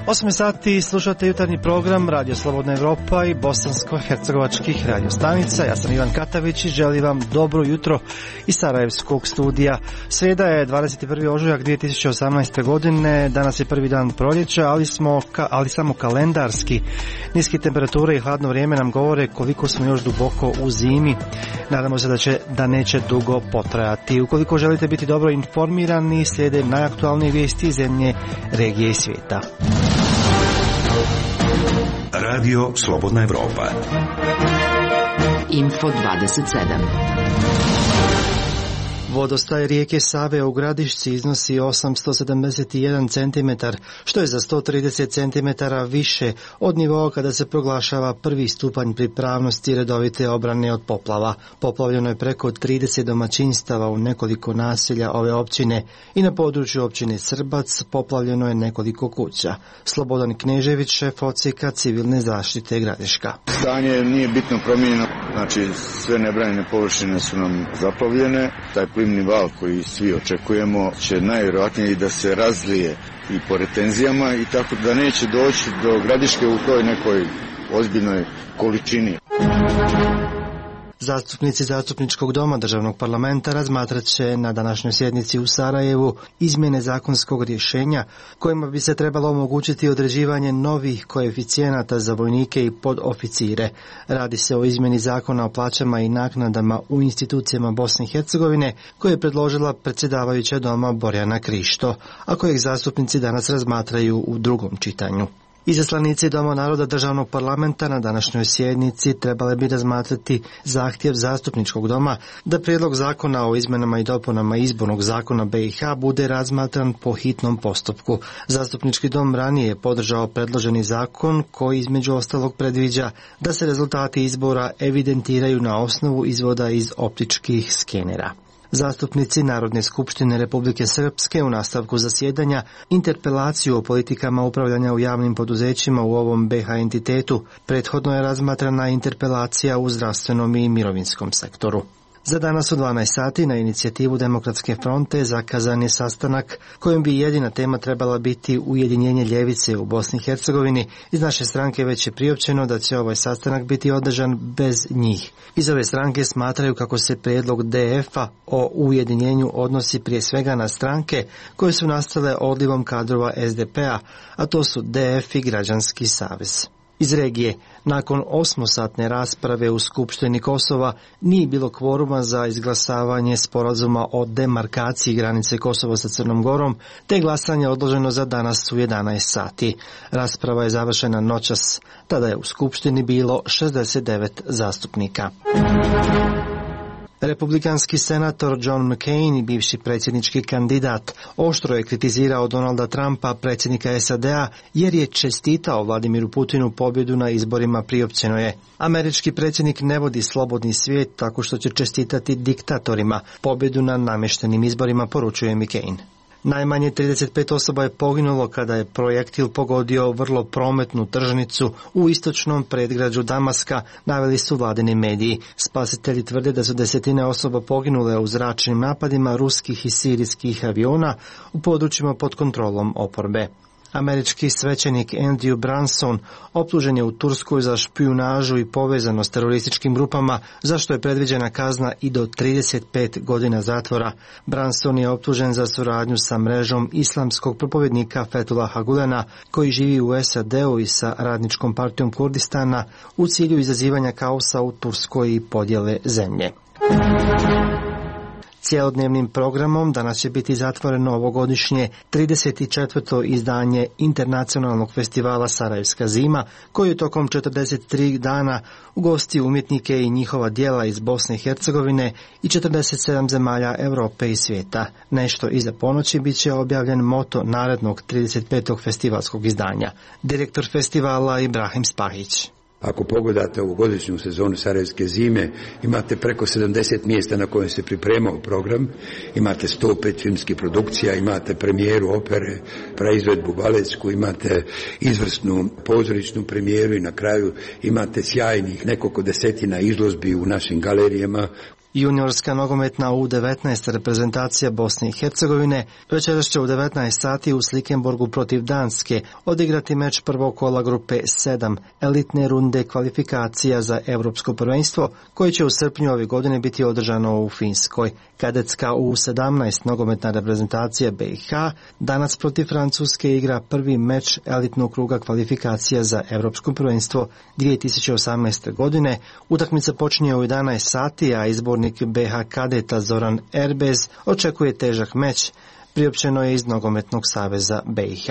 8 sati slušate jutarnji program Radio Slobodna Evropa i bosansko-hercegovačkih radiostanica. Ja sam Ivan Katavić i želim vam dobro jutro iz Sarajevskog studija. Srijeda je 21. ožujak 2018. godine. Danas je prvi dan proljeća, ali samo kalendarski. Niske temperature i hladno vrijeme nam govore koliko smo još duboko u zimi. Nadamo se da neće dugo potrajati. Ukoliko želite biti dobro informirani, slijede najaktualnije vijesti iz zemlje, regije i svijeta. Radio Slobodna Evropa. Info 27. Vodostaj rijeke Save u Gradišci iznosi 871 cm, što je za 130 cm više od nivoa kada se proglašava prvi stupanj pripravnosti redovite obrane od poplava. Poplavljeno je preko 30 domaćinstava u nekoliko naselja ove općine i na području općine Srbac poplavljeno je nekoliko kuća. Slobodan Knežević, šef odsjeka civilne zaštite Gradiška. Stanje nije bitno promijenjeno, znači sve nebranjene površine su nam zaplavljene. Taj plimni val koji svi očekujemo će najvjerojatnije i da se razlije i po retenzijama i tako da neće doći do Gradiške u toj nekoj ozbiljnoj količini. Zastupnici Zastupničkog doma Državnog parlamenta razmatrat će na današnjoj sjednici u Sarajevu izmjene zakonskog rješenja kojima bi se trebalo omogućiti određivanje novih koeficijenata za vojnike i podoficire. Radi se o izmjeni zakona o plaćama i naknadama u institucijama Bosne i Hercegovine koje je predložila predsjedavajuća doma Borjana Krišto, a kojeg zastupnici danas razmatraju u drugom čitanju. Izaslanici Doma naroda Državnog parlamenta na današnjoj sjednici trebali bi razmatrati zahtjev Zastupničkog doma da prijedlog zakona o izmjenama i dopunama izbornog zakona BiH bude razmatran po hitnom postupku. Zastupnički dom ranije je podržao predloženi zakon koji između ostalog predviđa da se rezultati izbora evidentiraju na osnovu izvoda iz optičkih skenera. Zastupnici Narodne skupštine Republike Srpske u nastavku zasjedanja interpelaciju o politikama upravljanja u javnim poduzećima u ovom BiH entitetu. Prethodno je razmatrana interpelacija u zdravstvenom i mirovinskom sektoru. Za danas u 12 sati na inicijativu Demokratske fronte zakazan je sastanak kojim bi jedina tema trebala biti ujedinjenje ljevice u Bosni i Hercegovini. Iz naše stranke već je priopćeno da će ovaj sastanak biti održan bez njih. Iz ove stranke smatraju kako se prijedlog DF-a o ujedinjenju odnosi prije svega na stranke koje su nastale odlivom kadrova SDP-a, a to su DF i Građanski savez. Iz regije, nakon 8-satne rasprave u Skupštini Kosova nije bilo kvoruma za izglasavanje sporazuma o demarkaciji granice Kosova sa Crnom Gorom, te glasanje odloženo za danas u 11 sati. Rasprava je završena noćas, tada je u Skupštini bilo 69 zastupnika. Republikanski senator John McCain i bivši predsjednički kandidat oštro je kritizirao Donalda Trumpa, predsjednika SAD-a, jer je čestitao Vladimiru Putinu pobjedu na izborima. Priopćeno je: američki predsjednik ne vodi slobodni svijet tako što će čestitati diktatorima pobjedu na namještenim izborima, poručuje McCain. Najmanje 35 osoba je poginulo kada je projektil pogodio vrlo prometnu tržnicu u istočnom predgrađu Damaska, naveli su vladini mediji. Spasitelji tvrde da su desetine osoba poginule u zračnim napadima ruskih i sirijskih aviona u područjima pod kontrolom oporbe. Američki svećenik Andrew Branson optužen je u Turskoj za špijunažu i povezanost s terorističkim grupama, za što je predviđena kazna i do 35 godina zatvora. Branson je optužen za suradnju sa mrežom islamskog propovjednika Fethullaha Gulena, koji živi u SAD-u i sa Radničkom partijom Kurdistana u cilju izazivanja kaosa u Turskoj i podjele zemlje. Cijelodnevnim programom danas će biti zatvoreno ovogodišnje 34. izdanje Internacionalnog festivala Sarajevska zima, koji je tokom 43 dana ugosti umjetnike i njihova djela iz Bosne i Hercegovine i 47 zemalja Europe i svijeta. Nešto iza ponoći bit će objavljen moto narednog 35. festivalskog izdanja. Direktor festivala Ibrahim Spahić. Ako pogledate ovogodišnju sezonu Sarajevske zime, imate preko 70 mjesta na kojem se pripremao program, imate 105 filmskih produkcija, imate premijeru opere, praizvedbu baletsku, imate izvrsnu pozorišnu premijeru i na kraju imate sjajnih nekoliko desetina izložbi u našim galerijama. Juniorska nogometna U19 reprezentacija Bosne i Hercegovine večeras će u 19 sati u Slikenborgu protiv Danske odigrati meč prvog kola grupe 7 elitne runde kvalifikacija za Europsko prvenstvo koje će u srpnju ove godine biti održano u Finskoj. Kadetska U17 nogometna reprezentacija BiH danas protiv Francuske igra prvi meč elitnog kruga kvalifikacija za Europsko prvenstvo 2018. godine. Utakmica počinje u 11 sati, a izbornik BiH kadeta Zoran Erbez očekuje težak meč, priopćeno je iz Nogometnog saveza BiH.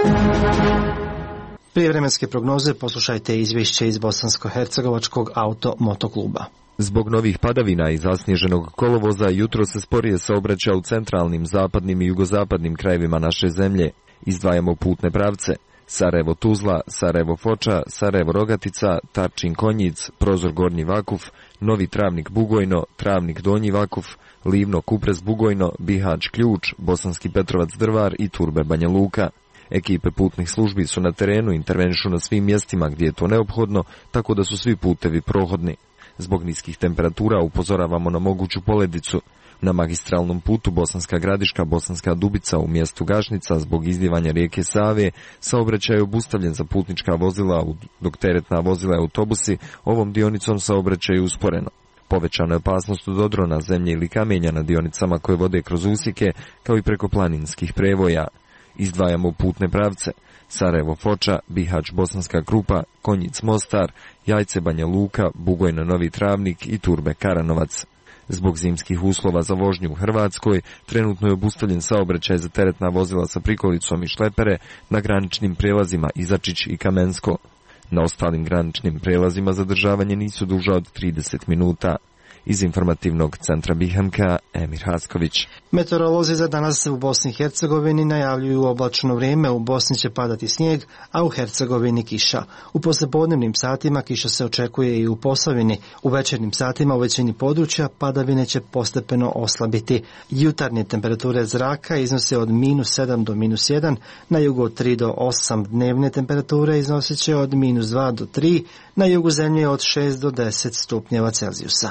Prije vremenske prognoze poslušajte izvješće iz Bosansko-hercegovačkog auto-motokluba. Zbog novih padavina i zasnježenog kolovoza jutro se sporije saobraća u centralnim, zapadnim i jugozapadnim krajevima naše zemlje. Izdvajamo putne pravce: Sarajevo-Tuzla, Sarajevo-Foča, Sarajevo-Rogatica, Tarčin-Konjic, Prozor Gornji Vakuf, Novi Travnik-Bugojno, Travnik-Donji Vakuf, Livno-Kuprez-Bugojno, Bihać-Ključ, Bosanski Petrovac-Drvar i Turbe-Banja Luka. Ekipe putnih službi su na terenu, intervenišu na svim mjestima gdje je to neophodno, tako da su svi putevi prohodni. Zbog niskih temperatura upozoravamo na moguću poledicu. Na magistralnom putu Bosanska Gradiška-Bosanska Dubica u mjestu Gašnica zbog izljevanja rijeke Save saobraćaj je obustavljen za putnička vozila, dok teretna vozila i autobusi ovom dionicom saobraćaju usporeno. Povećana je opasnost od odrona, zemlje ili kamenja na dionicama koje vode kroz usjeke, kao i preko planinskih prevoja. Izdvajamo putne pravce: Sarajevo-Foča, Bihać-Bosanska Krupa, Konjic-Mostar, Jajce-Banja Luka, Bugojno-Novi Travnik i Turbe-Karanovac. Zbog zimskih uslova za vožnju u Hrvatskoj, trenutno je obustavljen saobraćaj za teretna vozila sa prikolicom i šlepere na graničnim prijelazima Izačić i Kamensko. Na ostalim graničnim prijelazima zadržavanje nisu duža od 30 minuta. Iz informativnog centra BiH, Emir Hasković. Meteorolozi za danas u Bosni i Hercegovini najavljuju oblačno vrijeme, u Bosni će padati snijeg, a u Hercegovini kiša. U poslijepodnevnim satima kiša se očekuje i u Posavini. U večernjim satima u većini područja padavine će postepeno oslabiti. Jutarnje temperature zraka iznose od -7 do -1, na jugu od 3 do 8, dnevne temperature iznosit će od -2 do 3, na jugu zemlje od 6 do 10 stupnjeva Celzijusa.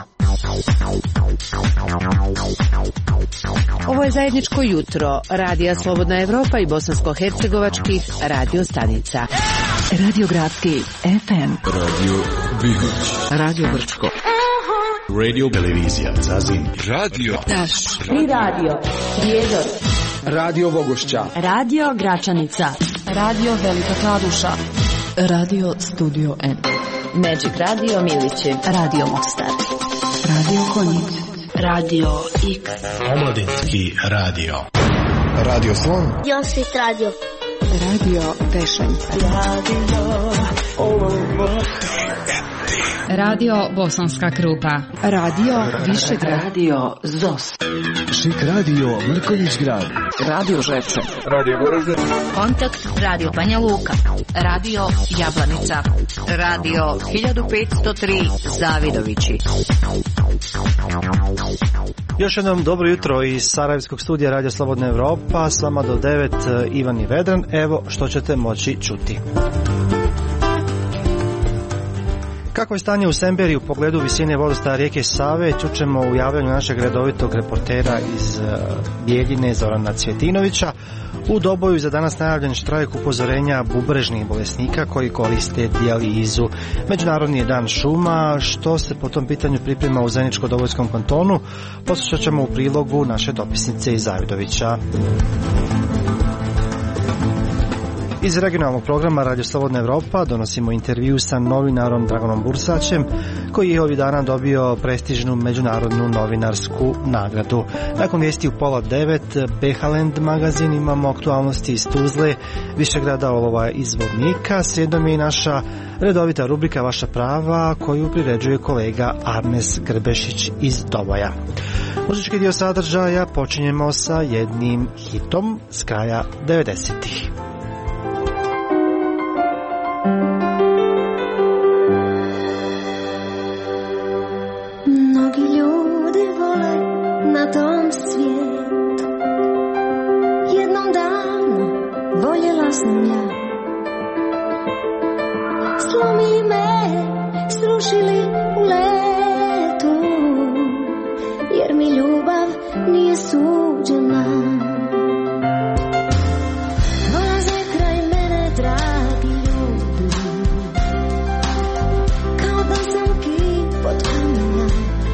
Ovo je zajedničko jutro Radija Slobodna Evropa i bosansko-hercegovačkih radio stanica. Radio Gradski FM, Radio Bihać, Radio Brčko, Radio Televizija Zazin, Radio Taš i Radio Prijedor, Radio Bogošća, Radio Gračanica, Radio Velika Kladuša, Radio Studio N, Magic Radio Milići, Radio Mostar, Radio Konjic, Radio X, Omladinski radio, Radio Slon, Josvit Radio, Radio Pešanica, Radio Bosanska Krupa, Radio Višegrad, Radio Zos, Šik Radio Mrkonjić Grad, Radio Žepče, Radio Goražde, Kontakt Radio Banja Luka, Radio Jablanica, Radio 1503 Zavidovići. Još jednom dobro jutro iz Sarajevskog studija Radio Slobodna Evropa, s vama do 9 Ivan i Vedran. Evo što ćete moći čuti. Kako je stanje u Semberiju u pogledu visine vodostaja rijeke Save, čućemo u javljanju našeg redovitog reportera iz Bijeljine, Zorana Cvjetinovića. U Doboju za danas najavljen štrajk upozorenja bubrežnih bolesnika koji koriste dijalizu. Međunarodni je dan šuma, što se po tom pitanju priprema u Zeničko-Dobojskom kantonu, poslušat ćemo u prilogu naše dopisnice iz Zavidovića. Iz regionalnog programa Radio Slobodna Evropa donosimo intervju sa novinarom Draganom Bursaćem, koji je ovih dana dobio prestižnu međunarodnu novinarsku nagradu. Nakon vijesti u 8:30 Behalend magazin, imamo aktualnosti iz Tuzle, Višegrada, Olova i Zvornika. Slijedom je i naša redovita rubrika Vaša prava, koju priređuje kolega Arnes Grbešić iz Doboja. Muzički dio sadržaja počinjemo sa jednim hitom s kraja 90-ih. Mnogi ljudi vole na tom svijetu, jednom davno voljela sam ja. Slomi me, srušili u letu, je suđena. Dolaze kraj mene dragi ljudi, kao da sam kip od kamenja.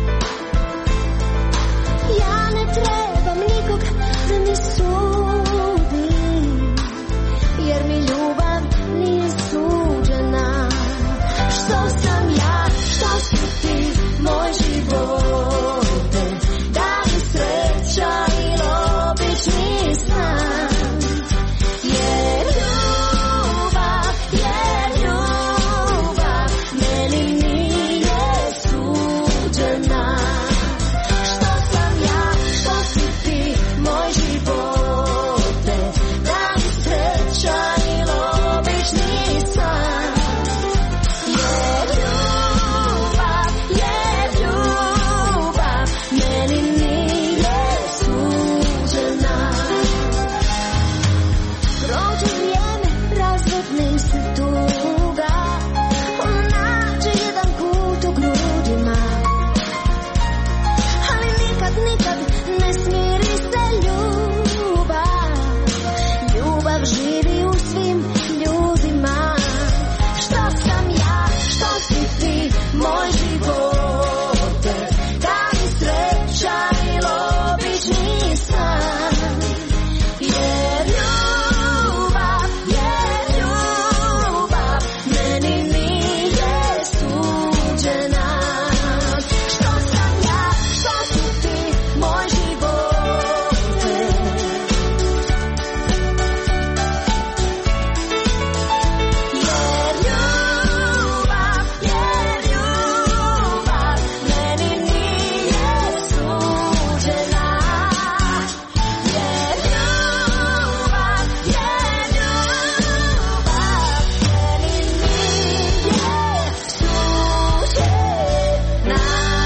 Ja ne trebam nikog da mi sudi, jer mi ljubav nije suđena. Što sam ja, što si ti, moj živote, da li sreća ili obični san. Jer ljubav meni nije suđena. Što sam ja, što si ti, moj živote, da li sreća ili obični san. Jer ljubav meni nije suđena. Prođe vrijeme, razvodnim se tuga, ona nađe jedan kut u grudima, ali nikad ne smiri se ljubav. Ljubav živi u svim ljudima. Što sam ja, što si ti, moj živote, da li sreća ili obični san. Jer ljubav meni nije suđena. Što sam ja, što si ti, moj živote. Jer ljubav meni nije suđena. Jer ljubav meni nije suđena.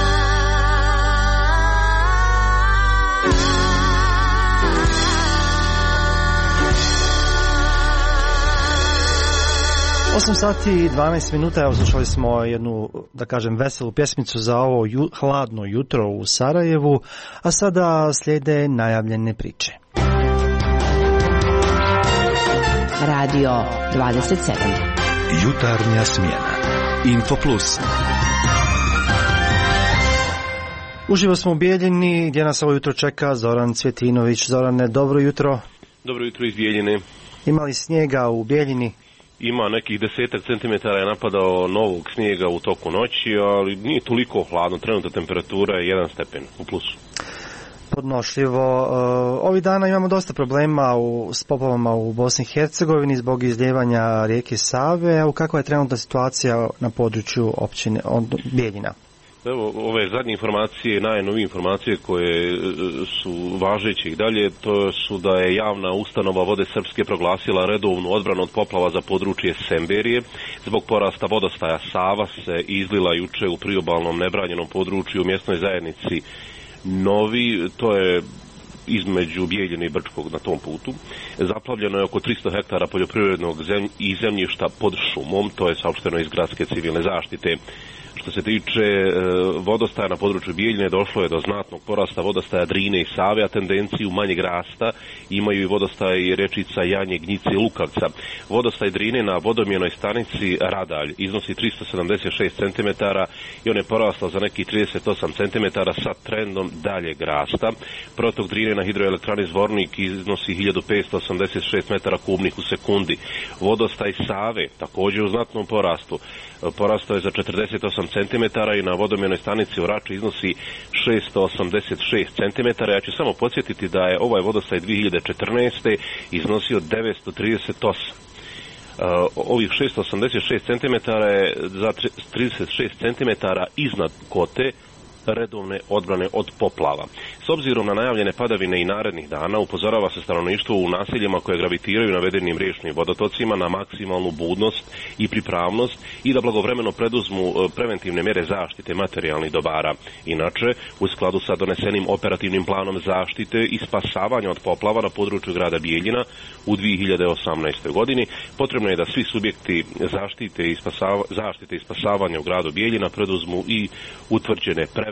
8 sati i 12 minuta, evo slušali smo jednu, da kažem, veselu pjesmicu za ovo hladno jutro u Sarajevu, a sada slijede najavljene priče. Radio 27. Jutarnja smjena. Info Plus. Uživo smo u Bijeljini, gdje nas ovo jutro čeka Zoran Cvjetinović. Zorane, dobro jutro. Dobro jutro iz Bijeljine. Ima li snijega u Bijeljini? Ima nekih 10 centimetara je napadao novog snijega u toku noći, ali nije toliko hladno. Trenutna temperatura je 1 stepen u plusu. Podnošljivo. Ovih dana imamo dosta problema s poplavama u Bosni i Hercegovini zbog izljevanja rijeke Save. Evo, kakva je trenutna situacija na području općine Bijeljina? Evo, ove zadnje informacije, najnovije informacije koje su važeće i dalje, to su da je javna ustanova Vode Srpske proglasila redovnu odbranu od poplava za područje Semberije. Zbog porasta vodostaja Sava se izlila juče u priobalnom nebranjenom području u mjesnoj zajednici Novi, to je između Bijeljine i Brčkog na tom putu. Zaplavljeno je oko 300 hektara poljoprivrednog zemljišta pod šumom, to je saopšteno iz Gradske civilne zaštite. Što se tiče vodostaja na području Bijeljine, došlo je do znatnog porasta vodostaja Drine i Save, a tendenciju manjeg rasta imaju i vodostaj rečica Janje, Gnjice i Lukavca. Vodostaj Drine na vodomjenoj stanici Radalj iznosi 376 cm i on je porastao za neki 38 cm sa trendom daljeg rasta. Protok Drine na hidroelektrani Zvornik iznosi 1586 metara kubnih u sekundi. Vodostaj Save također u znatnom porastu. Porastao je za 48 cm i na vodomjenoj stanici u Rači iznosi 686 cm. Ja ću samo podsjetiti da je ovaj vodostaj 2014. iznosio 938. Ovih 686 cm je za 36 cm iznad kote redovne odbrane od poplava. S obzirom na najavljene padavine i narednih dana, upozorava se stanovništvo u naseljima koje gravitiraju navedenim riječnim vodotocima na maksimalnu budnost i pripravnost i da blagovremeno preduzmu preventivne mjere zaštite materijalnih dobara. Inače, u skladu sa donesenim operativnim planom zaštite i spasavanja od poplava na području grada Bijeljina u 2018. godini, potrebno je da svi subjekti zaštite i spasavanja u gradu Bijeljina preduzmu i utvrđene preventivne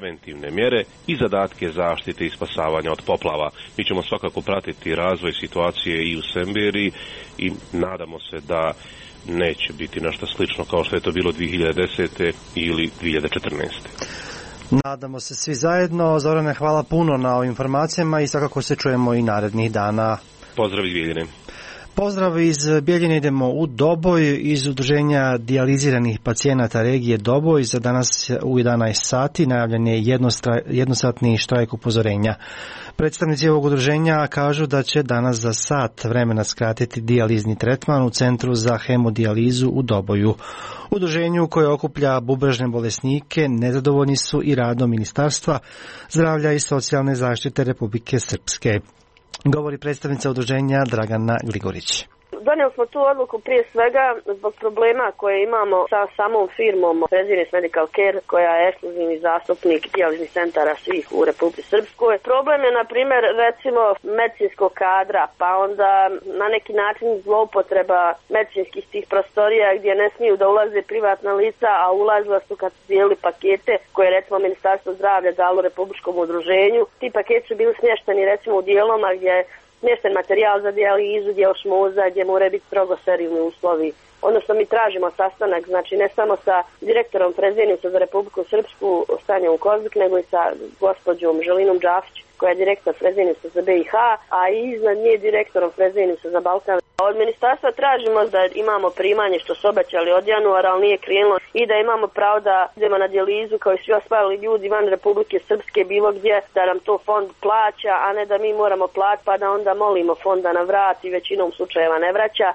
preventivne mjere i zadatke zaštite i spasavanja od poplava. Mi ćemo svakako pratiti razvoj situacije i u Semberiji i nadamo se da neće biti nešto slično kao što je to bilo 2010. ili 2014. Nadamo se svi zajedno. Zorane, hvala puno na ovim informacijama i svakako se čujemo i narednih dana. Pozdrav iz Bijeljine. Pozdrav iz Bijeljine, idemo u Doboj. Iz udruženja dijaliziranih pacijenata regije Doboj za danas u 11 sati najavljen je jednosatni štrajk upozorenja. Predstavnici ovog udruženja kažu da će danas za sat vremena skratiti dijalizni tretman u Centru za hemodijalizu u Doboju. U udruženju koje okuplja bubrežne bolesnike nezadovoljni su i radom Ministarstva zdravlja i socijalne zaštite Republike Srpske. Govori predstavnica udruženja Dragana Gligorić. Donijeli smo tu odluku prije svega zbog problema koje imamo sa samom firmom Fresenius Medical Care, koja je ekskluzivni zastupnik dijaliznih centara svih u Republici Srpskoj. Problem je, na primjer, recimo medicinskog kadra, pa onda na neki način zloupotreba medicinskih tih prostorija gdje ne smiju da ulaze privatna lica, a ulazila su kad su dijelili pakete koje je recimo Ministarstvo zdravlja dalo Republičkom udruženju. Ti paketi su bili smješteni recimo u dijeloma gdje je smješten materijal za dijalizu, dio šmuza, gdje moraju biti strogo sterilni uslovi. Odnosno mi tražimo sastanak, znači ne samo sa direktorom Freseniusa za Republiku Srpsku Stanjom Kozbik, nego i sa gospođom Želinom Džafić, koja je direktor Freseniusa za BiH, a i iznad nje direktorom Freseniusa za Balkan. Od ministarstva tražimo da imamo primanje što su obećali od januara, ali nije krenulo, i da imamo pravo da idemo na dijalizu kao i svi ostali ljudi van Republike Srpske bilo gdje, da nam to fond plaća, a ne da mi moramo platiti pa da onda molimo fond da nam vrati, većinom slučajeva ne vraća.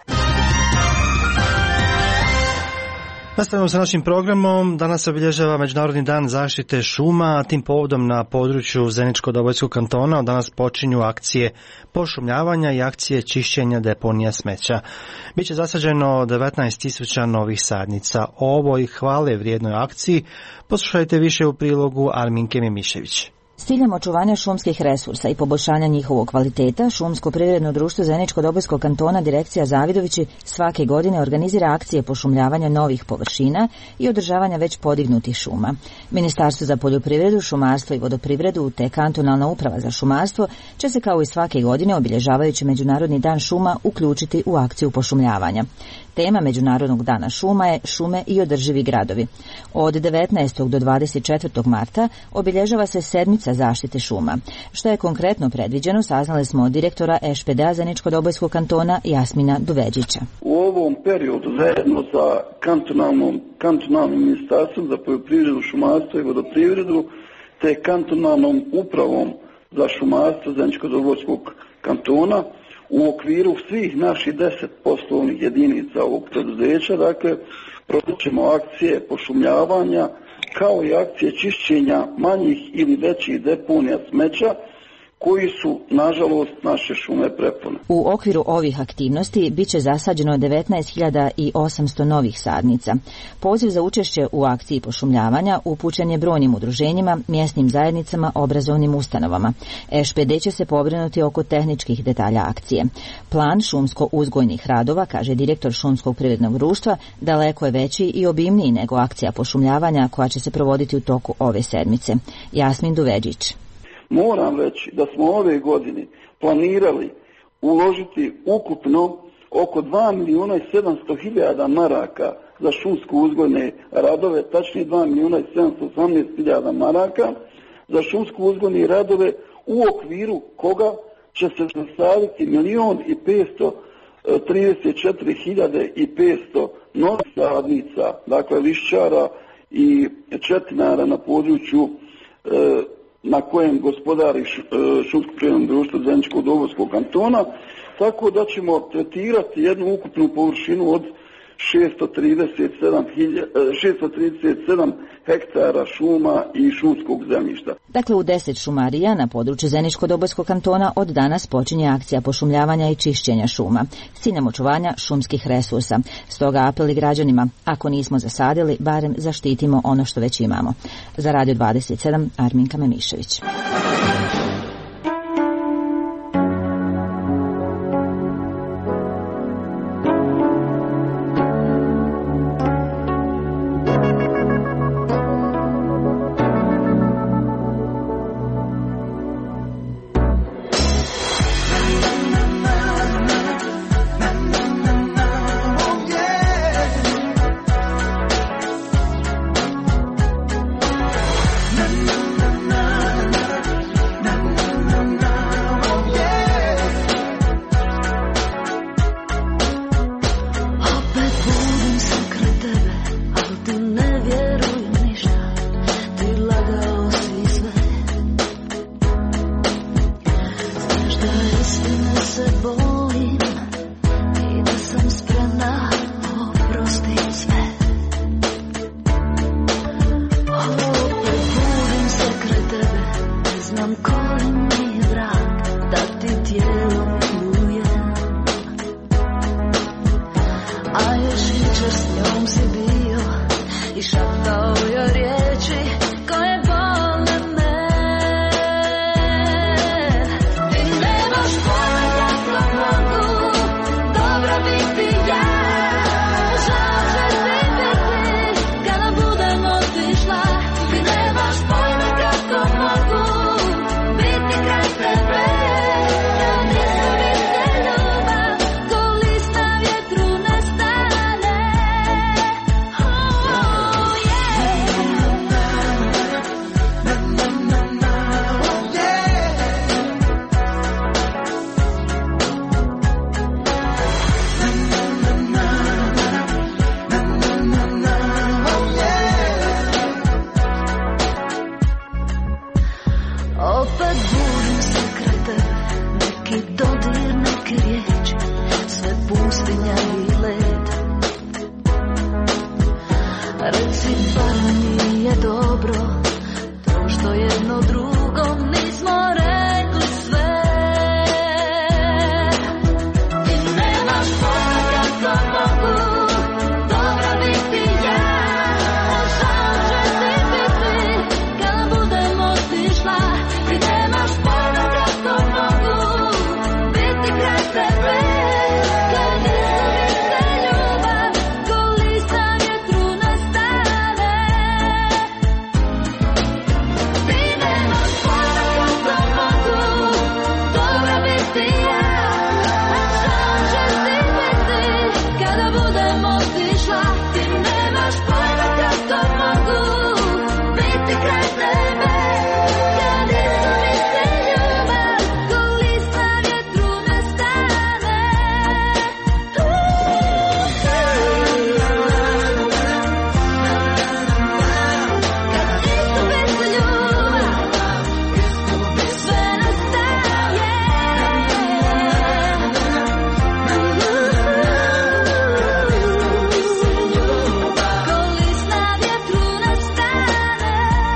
Nastavljamo sa našim programom. Danas se obilježava Međunarodni dan zaštite šuma, a tim povodom na području Zeničko-Dobojskog kantona od danas počinju akcije pošumljavanja i akcije čišćenja deponija smeća. Biće zasađeno 19.000 novih sadnica. O ovoj hvale vrijednoj akciji poslušajte više u prilogu Arminke Mimišević. S ciljem očuvanja šumskih resursa i poboljšanja njihovog kvaliteta, Šumsko privredno društvo Zeničko-Dobojskog kantona Direkcija Zavidovići svake godine organizira akcije pošumljavanja novih površina i održavanja već podignutih šuma. Ministarstvo za poljoprivredu, šumarstvo i vodoprivredu te kantonalna uprava za šumarstvo će se kao i svake godine obilježavajući Međunarodni dan šuma uključiti u akciju pošumljavanja. Tema Međunarodnog dana šuma je šume i održivi gradovi. Od 19. do 24. marta obilježava se sedmica zaštite šuma. Što je konkretno predviđeno, saznali smo od direktora ŠPD-a Zeničko-Dobojskog kantona Jasmina Duveđića. U ovom periodu zajedno sa kantonalnim ministarstvom za poljoprivredu, šumarstvo i vodoprivredu te kantonalnom upravom za šumarstvo Zeničko-Dobojskog kantona u okviru svih naših 10 poslovnih jedinica ovog preduzeća, dakle, provodimo akcije pošumljavanja kao i akcije čišćenja manjih ili većih deponija smeća koji su, nažalost, naše šume prepune. U okviru ovih aktivnosti bit će zasađeno 19.800 novih sadnica. Poziv za učešće u akciji pošumljavanja upućen je brojnim udruženjima, mjesnim zajednicama, obrazovnim ustanovama. ŠPD će se pobrinuti oko tehničkih detalja akcije. Plan šumsko-uzgojnih radova, kaže direktor Šumskog privrednog društva, daleko je veći i obimniji nego akcija pošumljavanja koja će se provoditi u toku ove sedmice. Jasmin Duveđić. Moram reći da smo ove godine planirali uložiti ukupno oko 2.700.000 maraka za šumsko-uzgojne radove, tačnije 2.718.000 maraka za šumsko-uzgojne radove u okviru koga će se sastaviti 1.534.500 novih sadnica, dakle lišćara i četinara na području na kojem gospodari Šumsko privredno društvo Zeničko-Dobojskog kantona, tako da ćemo tretirati jednu ukupnu površinu od 637 hektara šuma i šumskog zemljišta. Dakle, u 10 šumarija na području Zeničko-Dobojskog kantona od danas počinje akcija pošumljavanja i čišćenja šuma s ciljem očuvanja šumskih resursa. Stoga apeli građanima, ako nismo zasadili, barem zaštitimo ono što već imamo. Za Radio 27, Arminka Memišević. istine se bojim i da sam spremna oprostit sve. Opet budim se kraj tebe, ne znam koji mi je vrag, da ti tijelo milujem. A još jučer s njom si bio i šaptao joj riječi koje bole me. Ti nemaš pojma kako mogu dobro biti ja. Žao će ti biti kada budem otišla. Ti nemaš pojma kako mogu biti kraj tebe. Kad izgubi se ljubav, ko list na vjetru nestane. Oh yeah. Opet budim se kraj tebe, neki dodir, neke riječi, sve pustinja i led. Reci bar nije dobro to što jedno drugom nismo rekli sve. Ti nemaš pojma kako mogu dobro biti ja. Žao će ti biti kada budem otišla. Ti nemaš pojma kako mogu biti kraj tebe. Kad izgubi se ljubav, ko list na vjetru nestane. Ti nemaš pojma kako mogu dobro biti ja. Žao će ti biti kada budem otišla. Ti nemaš pojma kako mogu biti kraj tebe. Kad izgubi se ljubav, ko list na vjetru nestane. Kad izgubi se ljubav, sve nestaje. Ko list na vjetru nestane.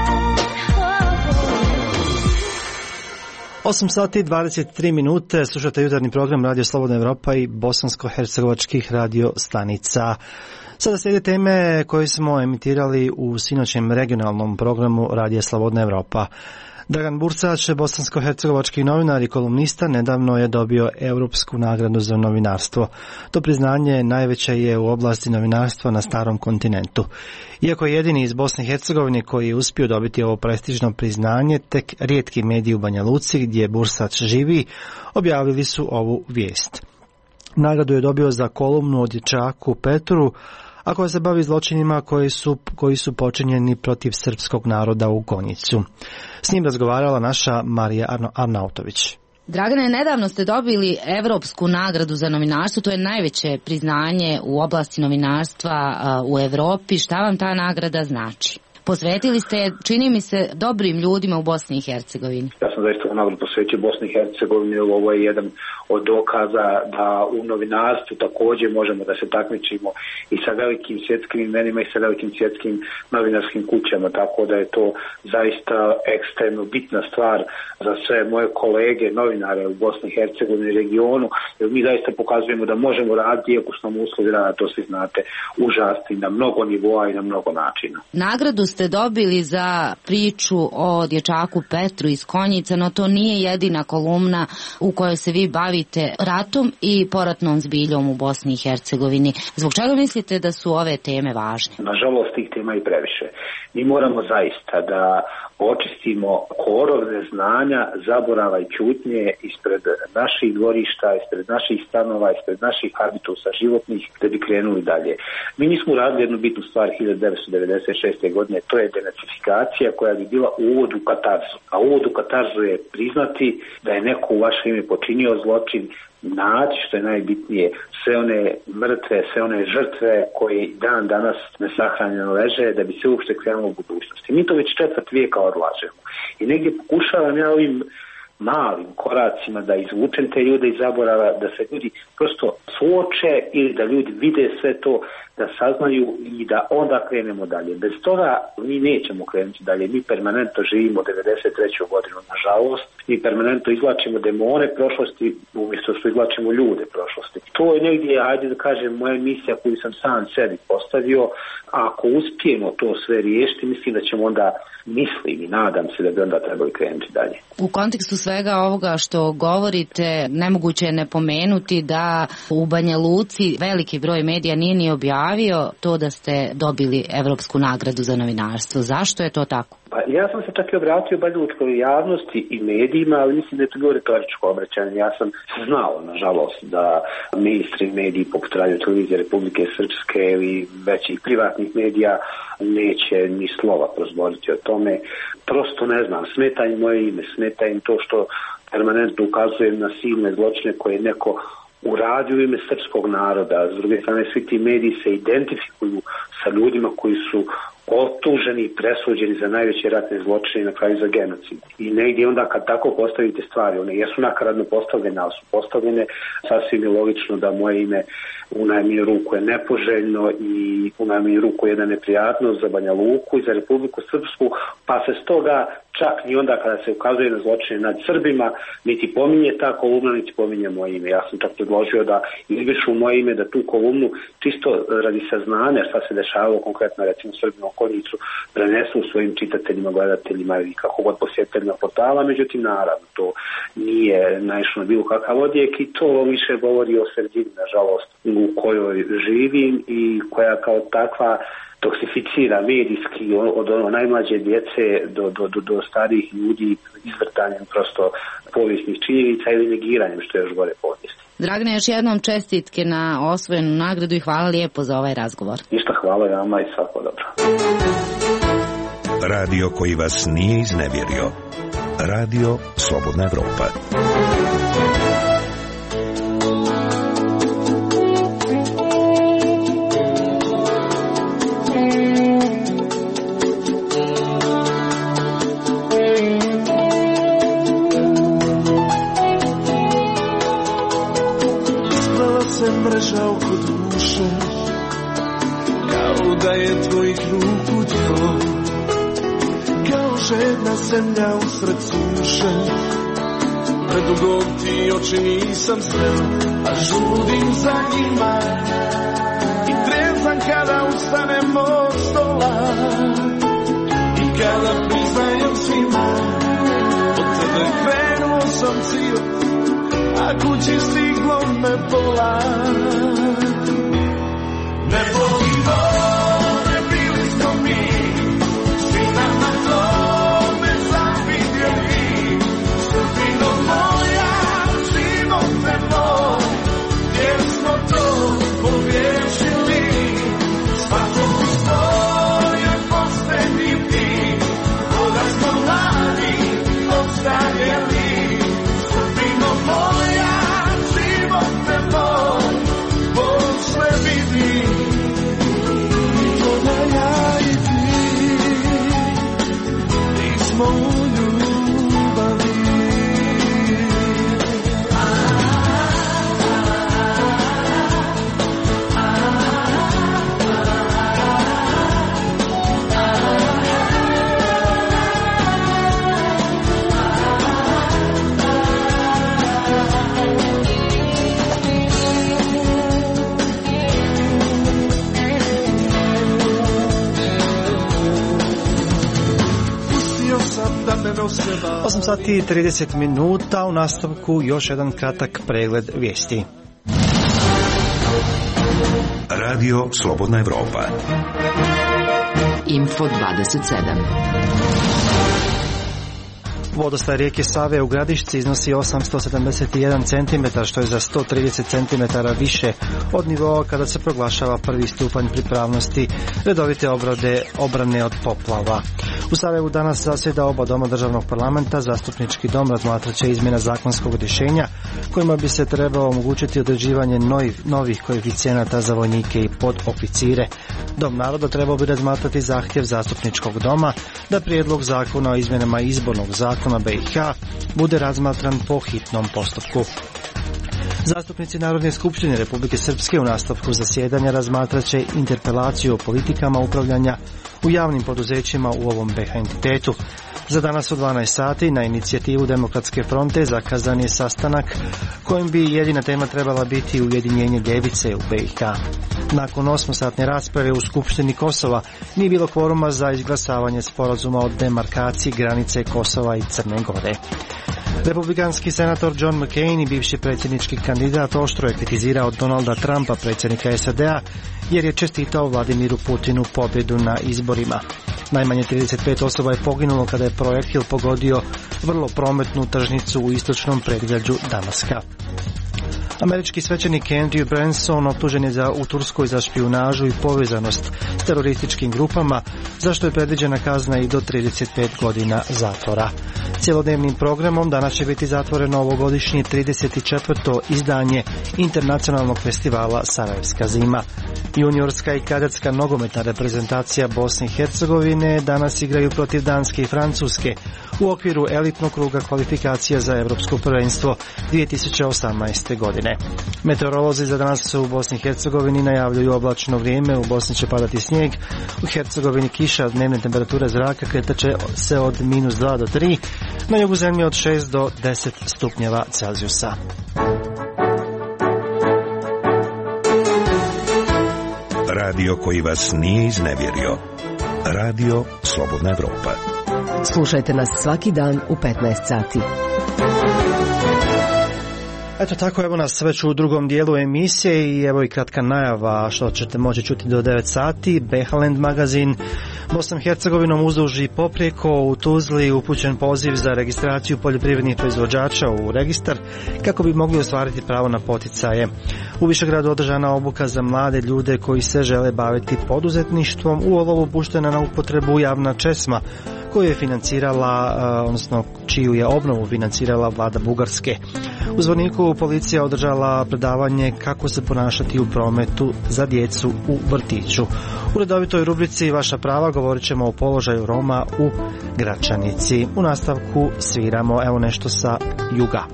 8 sati i 23 minute, slušate jutarnji program Radio Slobodna Evropa i bosansko-hercegovačkih radio stanica. Sada slijede teme koje smo emitirali u sinoćem regionalnom programu Radio Slobodna Evropa. Dragan Bursač, bosansko-hercegovački novinar i kolumnista, nedavno je dobio Europsku nagradu za novinarstvo. To priznanje najveće je u oblasti novinarstva na starom kontinentu. Iako je jedini iz Bosne i Hercegovine koji je uspio dobiti ovo prestižno priznanje, tek rijetki mediji u Banja Luci, gdje Bursač živi, objavili su ovu vijest. Nagradu je dobio za kolumnu o dječaku Petru, a koja se bavi zločinima koji su počinjeni protiv srpskog naroda u Konjicu. S njim razgovarala naša Marija Arnautović. Dragane, nedavno ste dobili Europsku nagradu za novinarstvo, to je najveće priznanje u oblasti novinarstva u Europi. Šta vam ta nagrada znači? Posvetili ste, čini mi se, dobrim ljudima u Bosni i Hercegovini. Ja sam zaista u nagradu posvetio Bosni i Hercegovini, ovo je jedan od dokaza da u novinarstvu također možemo da se takmičimo i sa velikim svjetskim imenima i sa velikim svjetskim novinarskim kućama, tako da je to zaista ekstremno bitna stvar za sve moje kolege novinare u Bosni i Hercegovini i regionu, jer mi zaista pokazujemo da možemo raditi, iako su nam uslovi rada, to svi znate, užasni na mnogo nivoa i na mnogo načina. Nagradu ste dobili za priču o dječaku Petru iz Konjica, no to nije jedina kolumna u kojoj se vi bavite ratom i poratnom zbiljom u Bosni i Hercegovini. Zbog čega mislite da su ove teme važne? Nažalost, tih tema i previše. Mi moramo zaista da očistimo korov neznanja, zaborava i ćutnje ispred naših dvorišta, ispred naših stanova, ispred naših habitusa životnih, da bi krenuli dalje. Mi nismo uradili jednu bitnu stvar 1996. godine, to je denacifikacija koja bi bila uvod u katarzu. A uvod u katarzu je priznati da je neko u vaše ime počinio zločin, naći, što je najbitnije, sve one mrtve, sve one žrtve koji dan danas nesahranjeno leže, da bi se uopšte krenulo u budućnosti. Mi to već 4. vijeka odlažemo. I negdje pokušavam ja ovim malim koracima da izvučem te ljude iz zaborava, da se ljudi prosto suoče ili da ljudi vide sve to, da saznaju i da onda krenemo dalje. Bez toga mi nećemo krenuti dalje. Mi permanentno živimo 93. godinu, nažalost. Mi permanentno izvlačimo demone prošlosti umjesto što izvlačimo ljude prošlosti. To je negdje, ajde da kažem, moja misija koju sam sam sebi postavio. Ako uspijemo to sve riješiti, mislim da ćemo onda, mislim i nadam se da bi onda trebali krenuti dalje. U kontekstu svega ovoga što govorite, nemoguće je ne pomenuti da u Banja Luci veliki broj medija nije ni objavio to da ste dobili Evropsku nagradu za novinarstvo. Zašto je to tako? Pa ja sam se čak i obratio banjalučkoj javnosti i medijima, ali mislim da je to bilo retoričko obraćanje. Ja sam znao, nažalost, da mainstream mediji poput Radio Televizije Republike Srpske ili većih privatnih medija neće ni slova prozboriti o tome. Prosto ne znam, smeta im moje ime, smeta im to što permanentno ukazujem na silne zločine koje neko uradio u ime srpskog naroda. S druge strane, svi ti mediji se identifikuju sa ljudima koji su optuženi i presuđeni za najveće ratne zločine i na kraju za genocid. I negdje onda kad tako postavite stvari, one jesu nakaradno postavljene, ali su postavljene, sasvim je logično da moje ime u najmanju ruku je nepoželjno i u najmanju ruku je jedna neprijatnost za Banja Luku i za Republiku Srpsku, pa se stoga čak ni onda kada se ukazuje na zločine nad Srbima, niti pominje ta kolumna, niti pominje moje ime. Ja sam čak predložio da izbrišu moje ime, da tu kolumnu čisto radi saznanja šta se dešavalo konkretno recimo Srbima u Konjicu prenesu svojim čitateljima, gledateljima i kako god posjetiteljima portala, međutim naravno to nije naišlo na bilo kakav odjek i to više govori o sredini, nažalost, u kojoj živim i koja kao takva toksificira medijski od najmlađe djece do starijih ljudi izvrtanjem prosto povijesnih činjenica ili negiranjem, što je još gore povijesti. Dragane, još jednom čestitke na osvojenu nagradu i hvala lijepo za ovaj razgovor. Ništa, hvala vama i svako dobro. Radio koji vas nije iznevjerio. Radio Slobodna Evropa. Mreža oko duše, kao da je tvojih ruku tlo, kao žedna zemlja usred suše. Predugo ti oči nisam sreo, a žudim za njima i trezam kada ustanem od stola i kada priznajem svima, od tebe krenuo sam cijel, a kući stiglo me pola. Ne volimo, ne bili smo mi, svi nam na tome zavidjeli. Sudbino moja, živote moj, jer smo to pogriješili. Svako postoje posljednji ti, koga smo mladi ostavljeli. Sudbino moja, živote moj, Bog sve vidi. To da ja i ti smo u ljubavi. Osam sati i 30 minuta, u nastavku još jedan kratak pregled vijesti. Radio Slobodna Evropa. Info 27. Vodostaj rijeke Save u Gradišci iznosi 871 cm, što je za 130 cm više od nivoa kada se proglašava prvi stupanj pripravnosti redovite obrane od poplava. U Sarajevu danas zasjeda oba doma državnog parlamenta. Zastupnički dom razmatrat će izmjena zakonskog rješenja kojima bi se trebalo omogućiti određivanje novih koeficijenata za vojnike i podoficire. Dom naroda trebao bi razmatrati zahtjev zastupničkog doma da prijedlog zakona o izmjenama izbornog zakona zakona BiH bude razmatran po hitnom postupku. Zastupnici Narodne skupštine Republike Srpske u nastavku zasjedanja razmatraće interpelaciju o politikama upravljanja u javnim poduzećima u ovom BiH entitetu. Za danas u 12 sati na inicijativu Demokratske fronte zakazan je sastanak kojim bi jedina tema trebala biti ujedinjenje ljevice u BiH. Nakon 8-satne rasprave u Skupštini Kosova nije bilo kvoruma za izglasavanje sporazuma o demarkaciji granice Kosova i Crne Gore. Republikanski senator John McCain i bivši predsjednički kandidat oštro je kritizirao Donalda Trumpa, predsjednika SAD-a, jer je čestitao Vladimiru Putinu pobjedu na izborima. Najmanje 35 osoba je poginulo kada je projektil pogodio vrlo prometnu tržnicu u istočnom predgrađu Damaska. Američki svećenik Andrew Branson optužen je u Turskoj za špijunažu i povezanost s terorističkim grupama, za što je predviđena kazna i do 35 godina zatvora. Cjelodnevnim programom danas će biti zatvoreno ovogodišnje 34. izdanje Internacionalnog festivala Sarajevska zima. Juniorska i kadetska nogometna reprezentacija Bosne i Hercegovine danas igraju protiv Danske i Francuske u okviru elitnog kruga kvalifikacija za Evropsko prvenstvo 2018. godine. Meteorolozi za danas u Bosni i Hercegovini najavljuju oblačno vrijeme, u Bosni će padati snijeg, u Hercegovini kiša, dnevne temperature zraka kretaće se od -2 do 3, na jugu zemlje od 6 do 10 stupnjeva Celzijusa. Radio koji vas nije iznevjerio. Radio Slobodna Evropa. Slušajte nas svaki dan u 15 sati. Eto tako, evo nas već u drugom dijelu emisije i evo i kratka najava što ćete moći čuti do 9 sati. Behaland magazin Bosnom i Hercegovinom uzduž i poprijeko. U Tuzli upućen poziv za registraciju poljoprivrednih proizvođača u registar kako bi mogli ostvariti pravo na poticaje. U Višegradu održana obuka za mlade ljude koji se žele baviti poduzetništvom. U Olovu puštena na upotrebu javna česma koju je financirala, odnosno čiju je obnovu financirala vlada Bugarske. U Zvorniku policija održala predavanje kako se ponašati u prometu za djecu u vrtiću. U redovitoj rubrici Vaša prava govorit ćemo o položaju Roma u Gračanici. U nastavku sviramo evo nešto sa juga.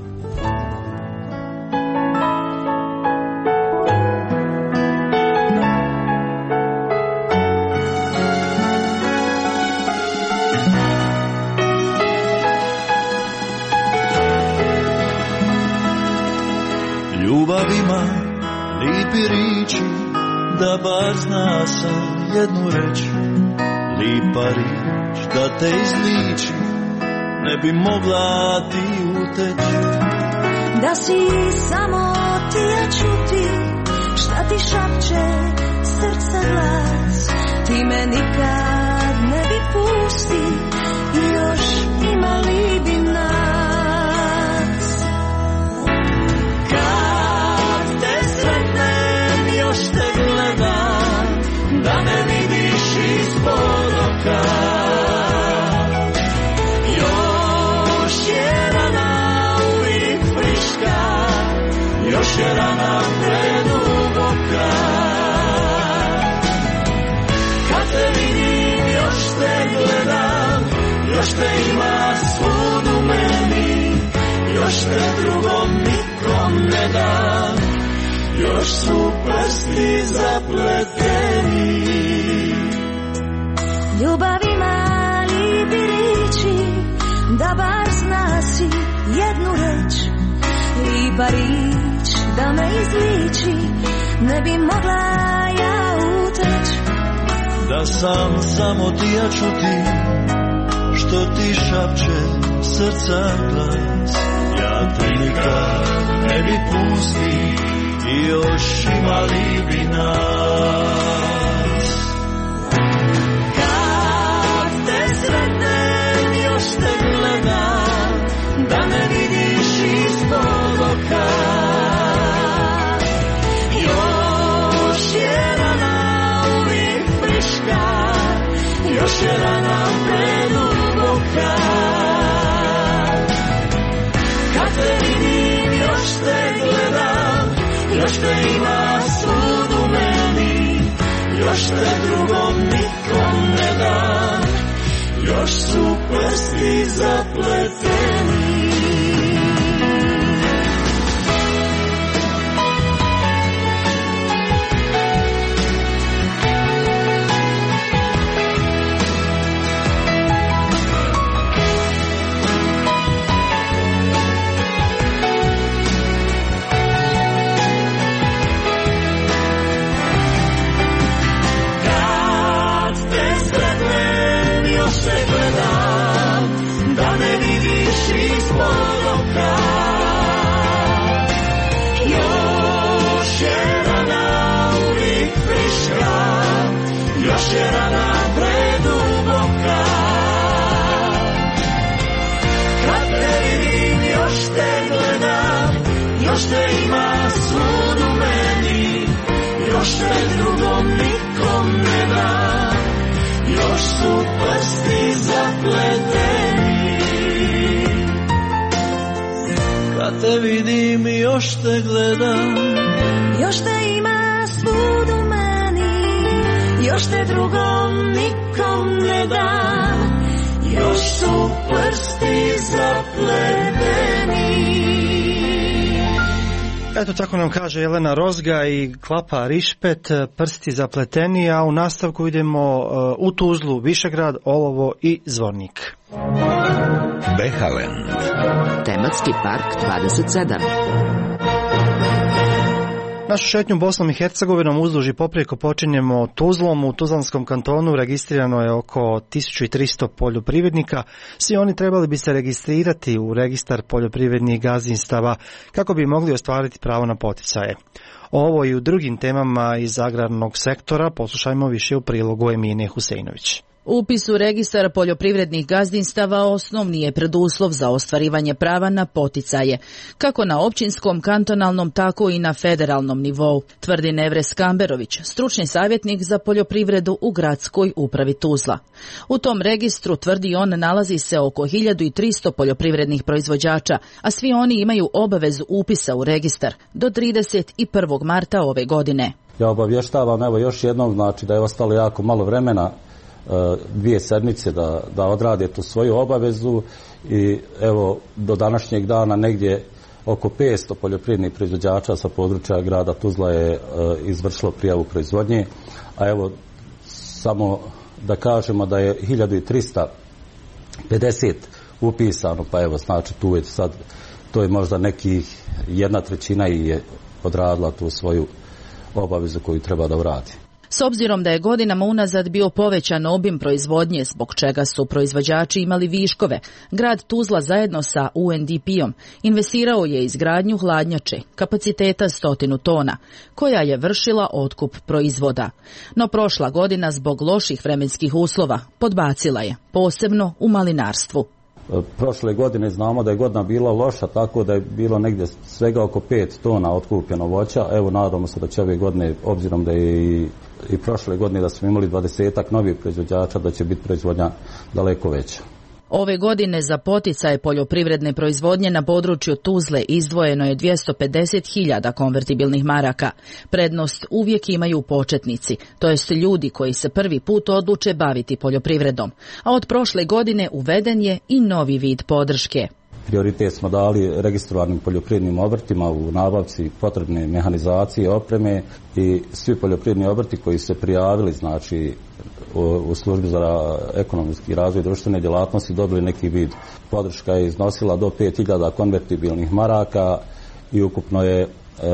Ljubav ima lipi riči, da bar zna sam jednu reč. Lipa rič da te izliči, ne bi mogla ti uteći. Da si samo ti ja čuti, šta ti šapće srca glas. Ti me nikad ne bi pusti i još imali bi nas. Još te gledam, da me vidiš ispod oka. Još je rana uvijek friška, još je rana preduboka. Kad te vidim, još te gledam, još te ima svud u meni, još te drugom nikom ne dam. Još su prsti zapleteni. Ljubav ima lipi riči, da bar zna si jednu reč. Lipa rič da me izliči, ne bi mogla ja uteći. Da sam samo ti ja čuti, što ti šapće srca glas. Ja te nikad ne bi pusti i još imali bi nas. Kad te sretnem, još te gledam, da me vidiš ispod oka. Još je rana uvijek friška, još je rana preduboka. Kad te vidim, još te gledam, još te ima svud u meni, još te drugom nikom ne dam. još su prsti zapleteni. Da ne vidiš ispod oka, još je rana uvijek friška, još je rana preduboka. Kad te vidim još te gledam, još te ima svud u meni, još te drugom nikom ne dam, još su prsti zapleteni. Kad te vidim i još te gledam, još te ima svud u meni, još te drugom nikom ne dam, još su prsti zapleteni. Eto, tako nam kaže Jelena Rozga i Klapa Rišpet, prsti zapleteni, a u nastavku idemo u Tuzlu, Višegrad, Olovo i Zvornik. Behaland. Tematski park 27. Našu šetnju Bosnom i Hercegovinom uzduž i poprijeko počinjemo Tuzlom. U Tuzlanskom kantonu registrirano je oko 1300 poljoprivrednika. Svi oni trebali bi se registrirati u registar poljoprivrednih gazdinstava kako bi mogli ostvariti pravo na poticaje. Ovo i u drugim temama iz agrarnog sektora poslušajmo više u prilogu Emine Huseinović. Upis u registar poljoprivrednih gazdinstava osnovni je preduslov za ostvarivanje prava na poticaje, kako na općinskom, kantonalnom, tako i na federalnom nivou, tvrdi Nevres Kamberović, stručni savjetnik za poljoprivredu u gradskoj upravi Tuzla. U tom registru, tvrdi on, nalazi se oko 1300 poljoprivrednih proizvođača, a svi oni imaju obavezu upisa u registar do 31. marta ove godine. Ja obavještavam, evo još jednom, znači da je ostalo jako malo vremena, 2 sedmice da odrade tu svoju obavezu i evo do današnjeg dana negdje oko 500 poljoprivrednih proizvođača sa područja grada Tuzla je izvršilo prijavu proizvodnje, a evo samo da kažemo da je 1350 upisano, pa evo znači tu je sad, to je možda nekih 1/3 i je odradila tu svoju obavezu koju treba da uradi. S obzirom da je godinama unazad bio povećan obim proizvodnje, zbog čega su proizvođači imali viškove, grad Tuzla zajedno sa UNDP-om investirao je izgradnju hladnjače kapaciteta 100 tona, koja je vršila otkup proizvoda. No prošla godina zbog loših vremenskih uslova podbacila je, posebno u malinarstvu. Prošle godine znamo da je godina bila loša, tako da je bilo negdje svega oko 5 tona otkupljeno voća. Evo nadamo se da će ove godine, obzirom da je i prošle godine da smo imali 20-ak novih proizvođača, da će biti proizvodnja daleko veća. Ove godine za poticaje poljoprivredne proizvodnje na području Tuzle izdvojeno je 250.000 konvertibilnih maraka. Prednost uvijek imaju početnici, to jest ljudi koji se prvi put odluče baviti poljoprivredom. A od prošle godine uveden je i novi vid podrške. Prioritet smo dali registrovanim poljoprivrednim obrtima u nabavci potrebne mehanizacije, opreme i svi poljoprivredni obrti koji se prijavili, znači u službi za ekonomski razvoj društvene djelatnosti, dobili neki vid. Podrška je iznosila do 5.000 konvertibilnih maraka i ukupno je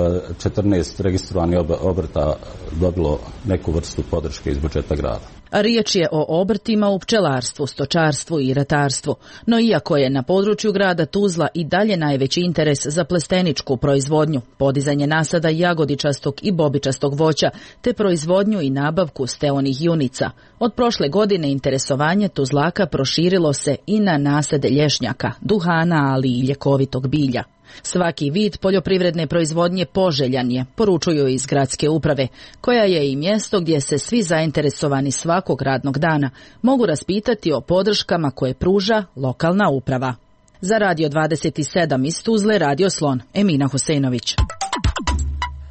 14 registrovanih obrta dobilo neku vrstu podrške iz budžeta grada. Riječ je o obrtima u pčelarstvu, stočarstvu i ratarstvu, no iako je na području grada Tuzla i dalje najveći interes za plesteničku proizvodnju, podizanje nasada jagodičastog i bobičastog voća, te proizvodnju i nabavku steonih junica, od prošle godine interesovanje Tuzlaka proširilo se i na nasade lješnjaka, duhana, ali i ljekovitog bilja. Svaki vid poljoprivredne proizvodnje poželjan je, poručuju iz gradske uprave, koja je i mjesto gdje se svi zainteresovani svakog radnog dana mogu raspitati o podrškama koje pruža lokalna uprava. Za Radio 27 iz Tuzle, Radio Slon, Emina Huseinović.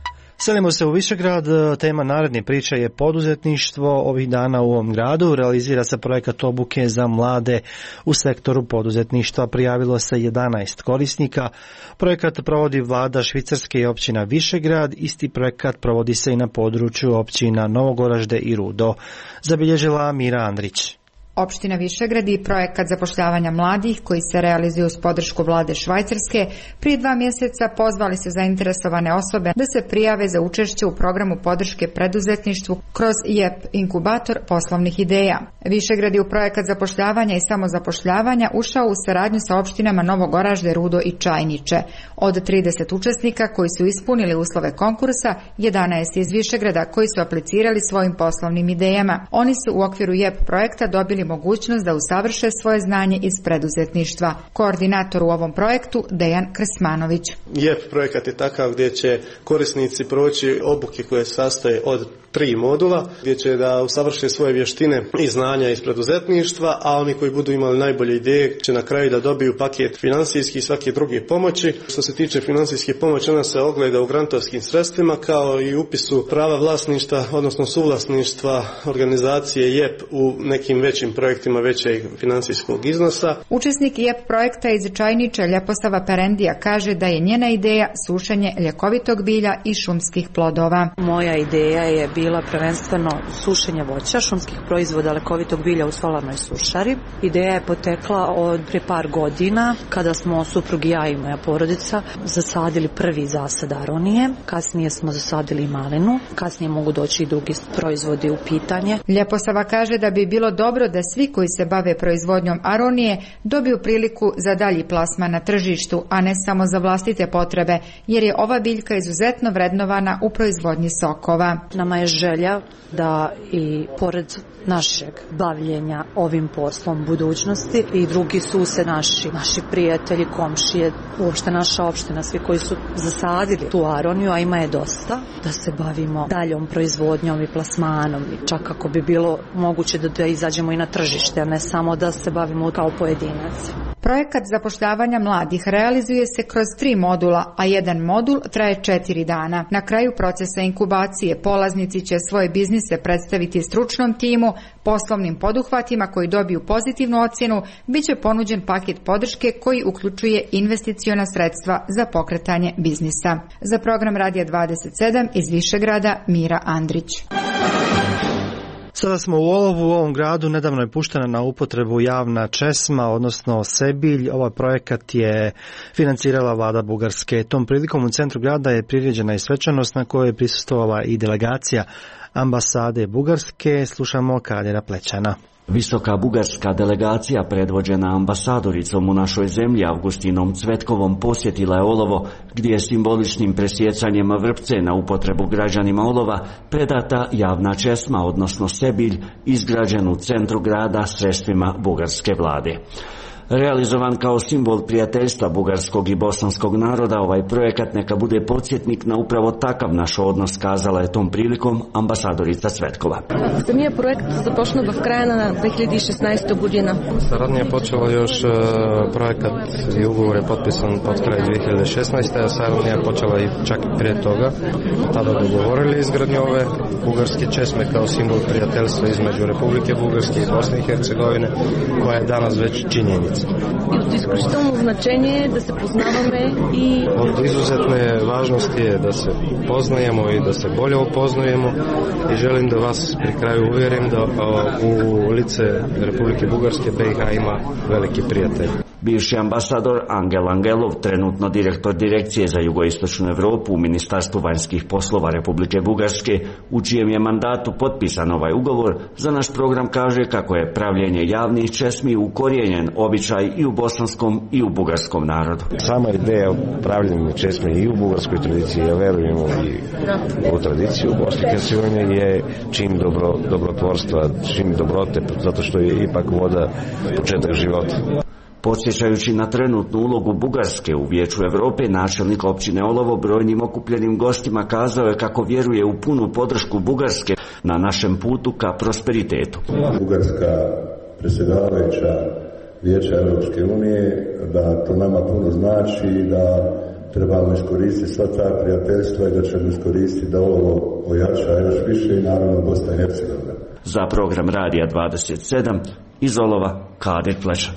Selimo se u Višegrad, tema naredne priče je poduzetništvo. Ovih dana u ovom gradu realizira se projekat obuke za mlade u sektoru poduzetništva. Prijavilo se 11 korisnika. Projekat provodi vlada Švicarske i općina Višegrad. Isti projekat provodi se i na području općina Novogoražde i Rudo. Zabilježila Mira Andrić. Opština Višegrad i projekat zapošljavanja mladih koji se realizuje uz podršku vlade Švajcarske prije 2 mjeseca pozvali su zainteresovane osobe da se prijave za učešće u programu podrške preduzetništvu kroz JEP inkubator poslovnih ideja. Višegrad je u projekat zapošljavanja i samozapošljavanja ušao u saradnju sa opštinama Novogoražde, Rudo i Čajniče. Od 30 učesnika koji su ispunili uslove konkursa, 11 iz Višegrada koji su aplicirali svojim poslovnim idejama. Oni su u okviru JEP projekta dobili mogućnost da usavrše svoje znanje iz preduzetništva. Koordinator u ovom projektu Dejan Krsmanović. JEP projekat je takav gdje će korisnici proći obuke koje sastoje od 3 modula, gdje će da usavrše svoje vještine i znanja iz preduzetništva, a oni koji budu imali najbolje ideje će na kraju da dobiju paket financijskih i svake druge pomoći. Što se tiče financijske pomoći, ona se ogleda u grantovskim sredstvima kao i upisu prava vlasništva, odnosno suvlasništva organizacije JEP u nekim većim projektima većeg financijskog iznosa. Učesnik JEP projekta iz Čajniča Ljeposava Perendija kaže da je njena ideja sušenje ljekovitog bilja i šumskih plodova. Moja ideja je bila prvenstveno sušenje voća, šumskih proizvoda, ljekovitog bilja u solarnoj sušari. Ideja je potekla od prije par godina kada smo suprug i ja i moja porodica zasadili prvi zasad aronije, kasnije smo zasadili malinu, kasnije mogu doći i drugi proizvodi u pitanje. Ljeposava kaže da bi bilo dobro da svi koji se bave proizvodnjom aronije dobiju priliku za dalji plasman na tržištu, a ne samo za vlastite potrebe, jer je ova biljka izuzetno vrednovana u proizvodnji sokova. Nama je želja da i pored našeg bavljenja ovim poslom budućnosti i drugi susjedi naši prijatelji, komšije, uopšte naša opština, svi koji su zasadili tu aroniju, a ima je dosta, da se bavimo daljom proizvodnjom i plasmanom i čak ako bi bilo moguće da izađemo i na tržište, a ne samo da se bavimo kao pojedinac. Projekat zapošljavanja mladih realizuje se kroz 3 modula, a jedan modul traje 4 dana. Na kraju procesa inkubacije polaznici će svoje biznise predstaviti stručnom timu, poslovnim poduhvatima koji dobiju pozitivnu ocjenu, bit će ponuđen paket podrške koji uključuje investiciona sredstva za pokretanje biznisa. Za program Radija 27 iz Višegrada Mira Andrić. Sada smo u Olovu, u ovom gradu nedavno je puštena na upotrebu javna česma, odnosno sebilj. Ovaj projekat je financirala vlada Bugarske. Tom prilikom u centru grada je priređena i svečanost na kojoj je prisustvovala i delegacija ambasade Bugarske. Slušamo Kadira Plećana. Visoka bugarska delegacija predvođena ambasadoricom u našoj zemlji Avgustinom Cvetkovom posjetila je Olovo, gdje je simboličnim presjecanjem vrpce na upotrebu građanima Olova predata javna česma, odnosno sebilj, izgrađen u centru grada sredstvima bugarske vlade. Realizovan kao simbol prijateljstva bugarskog i bosanskog naroda, ovaj projekat neka bude podsjetnik na upravo takav naš odnos, kazala je tom prilikom ambasadorica Cvetkova. Самия проект започна в края на 2016 година. Saradnja je počela još, projekat i ugovor je potpisan pod kraj 2016. a saradnja je počela i čak i prije toga. Tada dogovorili izgradnju ove bugarske česme kao simbol prijateljstva između Republike Bugarske i Bosne i Hercegovine, koja je danas već činjenica. И от изключително значение да се познаваме и Od izuzetne važnosti je da se poznajemo i da se bolje upoznajemo i želim da vas pri kraju uvjerim da u lice Republike Bugarske BiH ima veliki prijatelj. Bivši ambasador Angel Angelov, trenutno direktor Direkcije za jugoistočnu Europu u Ministarstvu vanjskih poslova Republike Bugarske, u čijem je mandatu potpisan ovaj ugovor, za naš program kaže kako je pravljenje javnih česmi ukorijenjen običaj i u bosanskom i u bugarskom narodu. Sama ideja o pravljenju česmi i u bugarskoj tradiciji, ja verujemo i u tradiciju u Bosni i Hercegovini, je čin dobrotvorstva, čin dobrote, zato što je ipak voda početak života. Podsjećajući na trenutnu ulogu Bugarske u Vijeću Europe, načelnik općine Olovo brojnim okupljenim gostima kazao je kako vjeruje u punu podršku Bugarske na našem putu ka prosperitetu. Bugarska predsjedavajuća Vijeća Europske unije, da to nama puno znači i da trebamo iskoristiti sva ta prijateljstva i da ćemo iskoristiti da ovo ojača još više i naravno Bosna i Hercegovina. Za program Radija 27 iz Olova Kadir Plešan.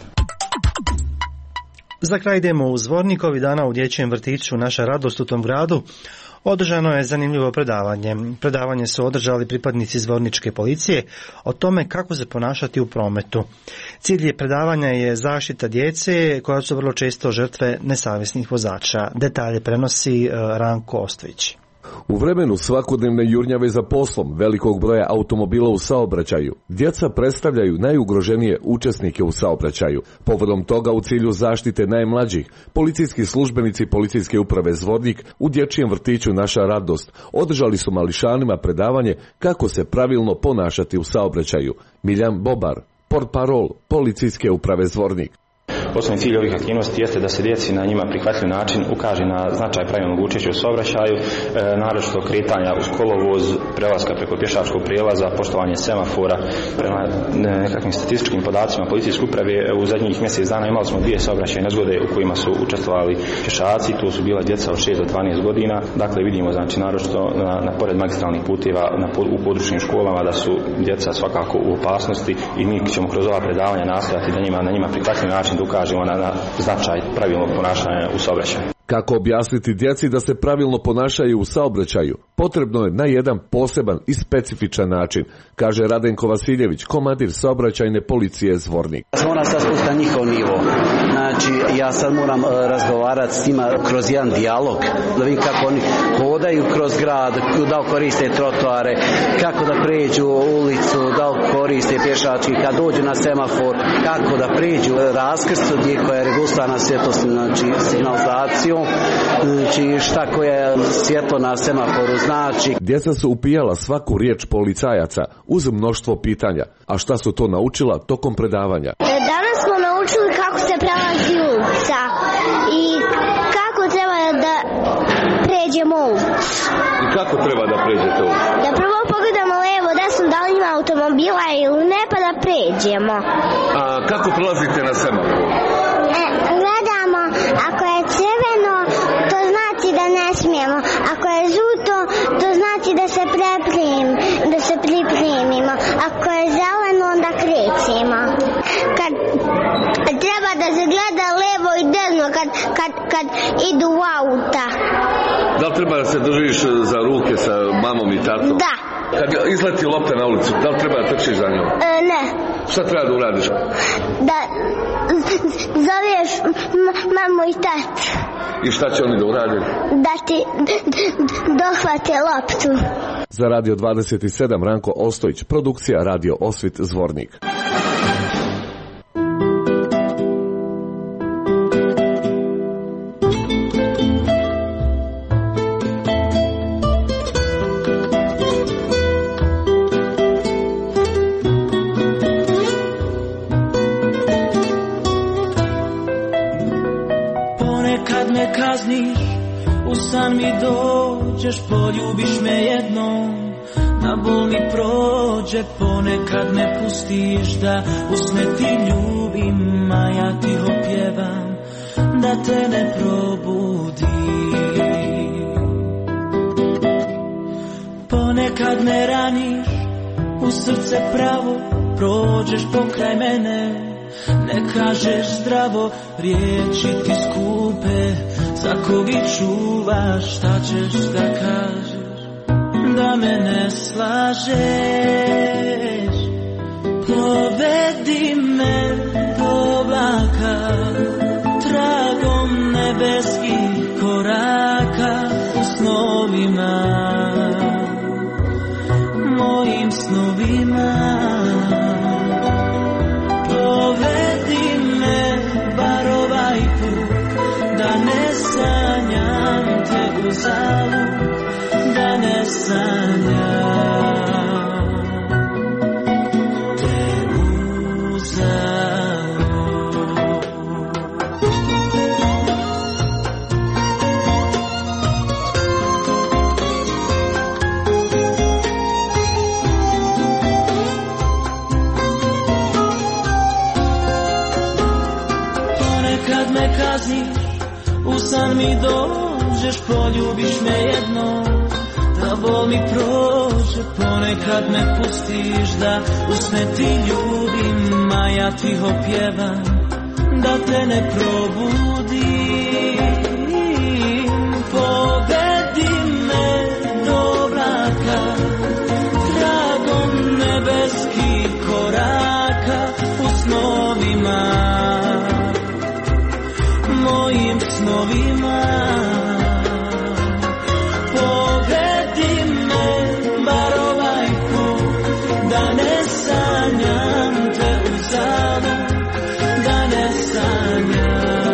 Za kraj idemo u Zvornik. Ovih dana u dječjem vrtiću Naša radost u tom gradu održano je zanimljivo predavanje. Predavanje su održali pripadnici zvorničke policije o tome kako se ponašati u prometu. Cilj je predavanja je zaštita djece koja su vrlo često žrtve nesavjesnih vozača. Detalje prenosi Ranko Ostojić. U vremenu svakodnevne jurnjave za poslom, velikog broja automobila u saobraćaju, djeca predstavljaju najugroženije učesnike u saobraćaju. Povodom toga, u cilju zaštite najmlađih, policijski službenici Policijske uprave Zvornik u dječjem vrtiću Naša radost održali su mališanima predavanje kako se pravilno ponašati u saobraćaju. Miljan Bobar, portparol Policijske uprave Zvornik. Osnovni cilj ovih aktivnosti jeste da se djeci na njima prihvatljiv način ukaže na značaj pravilnog učešća u saobraćaju, naročito kretanja uz kolovoz, prelaska preko pješačkog prijelaza, poštovanje semafora. Prema nekakvim statističkim podacima Policijske uprave u zadnjih mjesec dana imali smo 2 saobraćajne nezgode u kojima su učestvovali pješaci, tu su bila djeca od 6 do 12 godina. Dakle, vidimo naročito pored magistralnih puteva u područnim školama da su djeca svakako u opasnosti i mi ćemo kroz ova predavanja nastojati da na njima prihvatljiv način da ukažemo na značaj pravilnog ponašanja u saobraćaju. Kako objasniti djeci da se pravilno ponašaju u saobraćaju? Potrebno je na jedan poseban i specifičan način, kaže Radenko Vasiljević, komandir saobraćajne policije Zvornik. Ja moram sad spustiti na njihov nivo. Znači, ja sad moram razgovarati s njima kroz jedan dijalog, da vidim kako oni hodaju kroz grad, da li koriste trotoare, kako da pređu ulicu, da li koriste pješački, kad dođu na semafor, kako da pređu raskrst gdje koja je regulisana svjetlosti, znači signalizacijom, znači šta koje svjetlo na semaforu znači. Djeca su upijala svaku riječ policajaca uz mnoštvo pitanja. A šta su to naučila tokom predavanja? Danas smo naučili kako se prelazi ulica i kako treba da pređemo ulicu. I kako treba da pređete ulicu? Da prvo pogledamo lijevo, desno, da li ima automobila ili ne, pa da pređemo. A kako prelazite na semafor? Gledamo, ako je crveno, to znači da ne smijemo. Ako je žuto, to znači da se pripremimo. Ako je zeleno, onda krećemo. Kad treba da se gleda levo i desno, kad idu u auta. Da li treba da se držiš za ruke sa mamom i tatom? Da. Kad izleti lopta na ulicu, da li treba da trčiš za njom? Ne. Šta treba da uradiš? Da zoveš mamu i tatu. I šta će oni da urade? Da ti dohvate loptu. Za Radio 27 Ranko Ostojić, produkcija Radio Osvit Zvornik. Kazniš, u san mi dođeš, poljubiš me jednom, na bol mi prođe, ponekad me pustiš da u sne ti ljubim, a ja ti opjevam da te ne probudim. Ponekad me raniš, u srce pravo, prođeš pokraj mene, ne kažeš zdravo, riječi ti skupe, za kog ih čuvaš, šta ćeš da kažeš, da me ne slažeš. Povedi me do oblaka, tragom nebeskih koraka, u snovima, mojim snovima. Povedi me bar ovaj put, da ne sanjam te uzalud, da ne sanjam te uzalud. Ponekad me kazniš, u san mi dođeš, dođeš, poljubiš me jednom, da bol mi prođe, ponekad me pustiš da usne ti ljubim, a ja tiho pjevam da te ne probudim. Povedi me do vraka, tragom nebeskih koraka, u snovima, mojim snovima. Povedi me bar ovaj put, da ne sanjam te uzalud, da ne sanjam.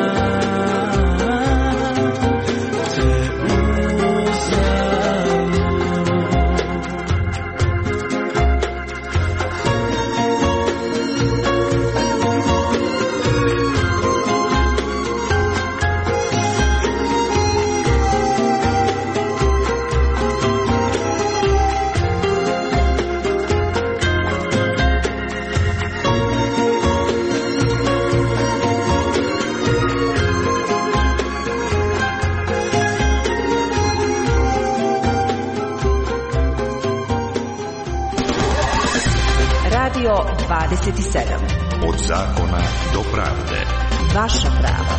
Radio 27. Od zakona do pravde. Vaša prava.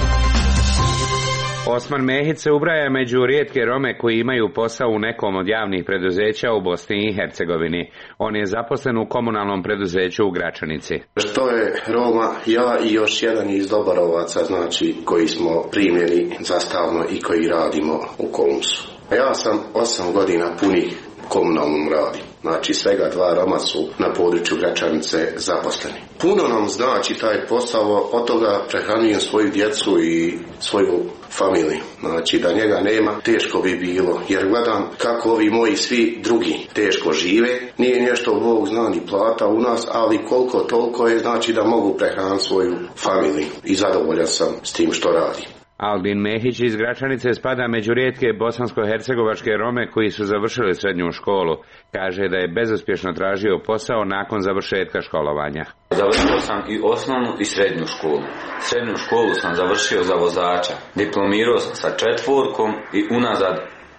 Osman Mehić se ubraja među rijetke Rome koji imaju posao u nekom od javnih preduzeća u Bosni i Hercegovini. On je zaposlen u komunalnom preduzeću u Gračanici. Što je Roma, ja i još jedan iz Dobarovaca, znači, koji smo primljeni za stalno i koji radimo u Komsu. Ja sam 8 godina punih komunalnom radim. Znači svega 2 Roma su na području Gračanice zaposleni. Puno nam znači taj posao, od toga prehranjujem svoju djecu i svoju familiju. Znači da njega nema, teško bi bilo. Jer gledam kako ovi moji svi drugi teško žive. Nije nešto Bog zna ni plata u nas, ali koliko toliko je, znači da mogu prehraniti svoju familiju. I zadovoljan sam s tim što radim. Albin Mehić iz Gračanice spada među rijetke bosansko-hercegovačke Rome koji su završili srednju školu. Kaže da je bezuspješno tražio posao nakon završetka školovanja. Završio sam i osnovnu i srednju školu. Srednju školu sam završio za vozača. Diplomirao sam sa 4 i unazad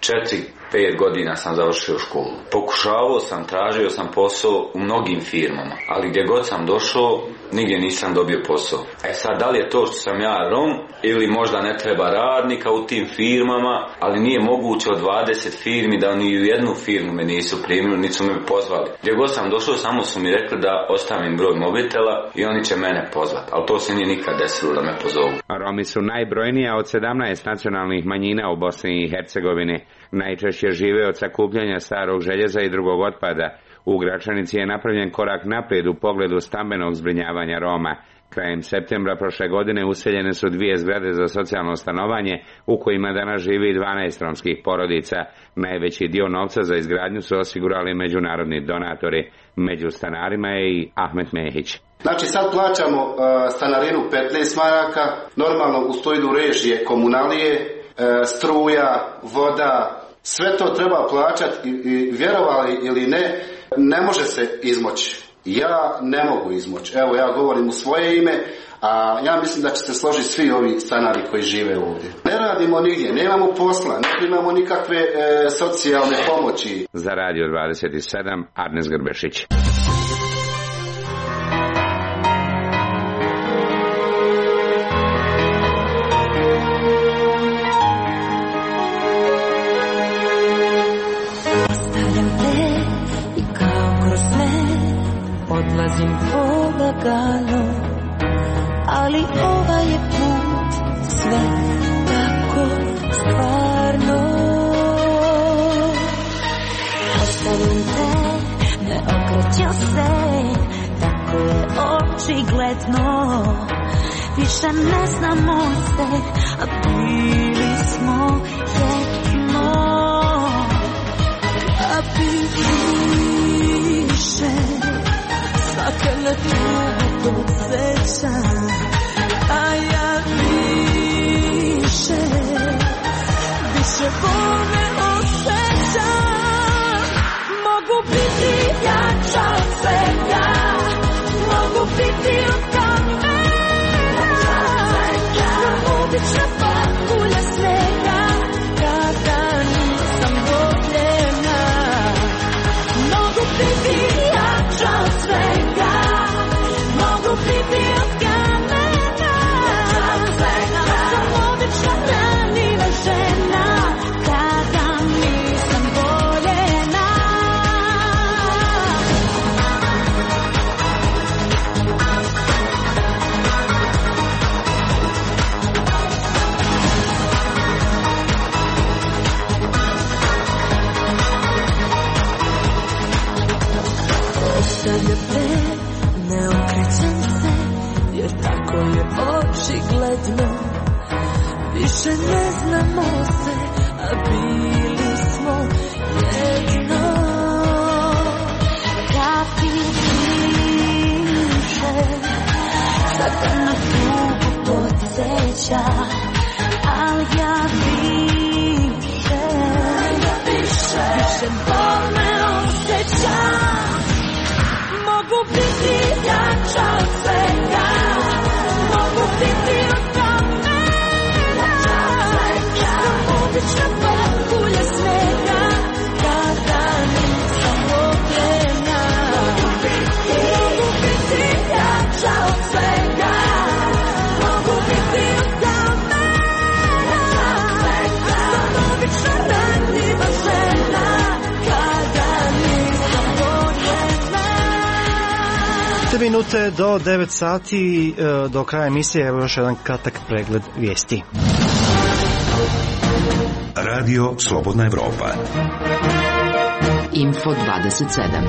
4-5 godina sam završio školu. Pokušavao sam, tražio sam posao u mnogim firmama, ali gdje god sam došao, nigdje nisam dobio posao. Sad, da li je to što sam ja Rom ili možda ne treba radnika u tim firmama, ali nije moguće od 20 firmi da ni u jednu firmu me nisu primili, niti su me pozvali. Gdje god sam došao, samo su mi rekli da ostavim broj mobitela i oni će mene pozvati, ali to se nije nikad desilo da me pozovu. Romi su najbrojnija od 17 nacionalnih manjina u Bosni i Hercegovini. Najčešće žive od sakupljanja starog željeza i drugog otpada. U Gračanici je napravljen korak naprijed u pogledu stambenog zbrinjavanja Roma. Krajem septembra prošle godine useljene su 2 zgrade za socijalno stanovanje u kojima danas živi 12 romskih porodica. Najveći dio novca za izgradnju su osigurali međunarodni donatori. Među stanarima je i Ahmet Mehić. Znači sad plaćamo stanarinu 15 maraka, normalno uz to idu režije, komunalije, struja, voda, sve to treba plaćati i vjerovali ili ne, ne može se izmoći. Ja ne mogu izmoći. Evo, ja govorim u svoje ime, a ja mislim da će se složiti svi ovi stanari koji žive ovdje. Ne radimo nigdje, nemamo posla, ne primamo nikakve socijalne pomoći. Za Radio 27, Arnes Grbešić. Odlazim polagano, ali ovaj je put sve tako stvarno. Ostavim te, ne okrećem se, tako je očigledno. Više ne znamo se, a bili smo jedno. A više svake me tugu podsjeća, a ja više bole osjećam. Mogu biti jača od svega, mogu biti od kamena, no ubična patulja snega. više ne znamo se, a bili smo jedno. Kad ti piše, sada na tugu podsjeća, ali ja više bol me osjećam. Mogu biti jača od svega, mogu biti od kamena, sam obična pahulja snega, kada nisam ogljena. Mogu biti jača od svega, mogu biti od kamena, sam obična ranjiva žena, kada nisam ogljena. 3 minute do 9 sati, do kraja emisije, evo još jedan kratak pregled vijesti. Radio Slobodna Evropa. Info 27.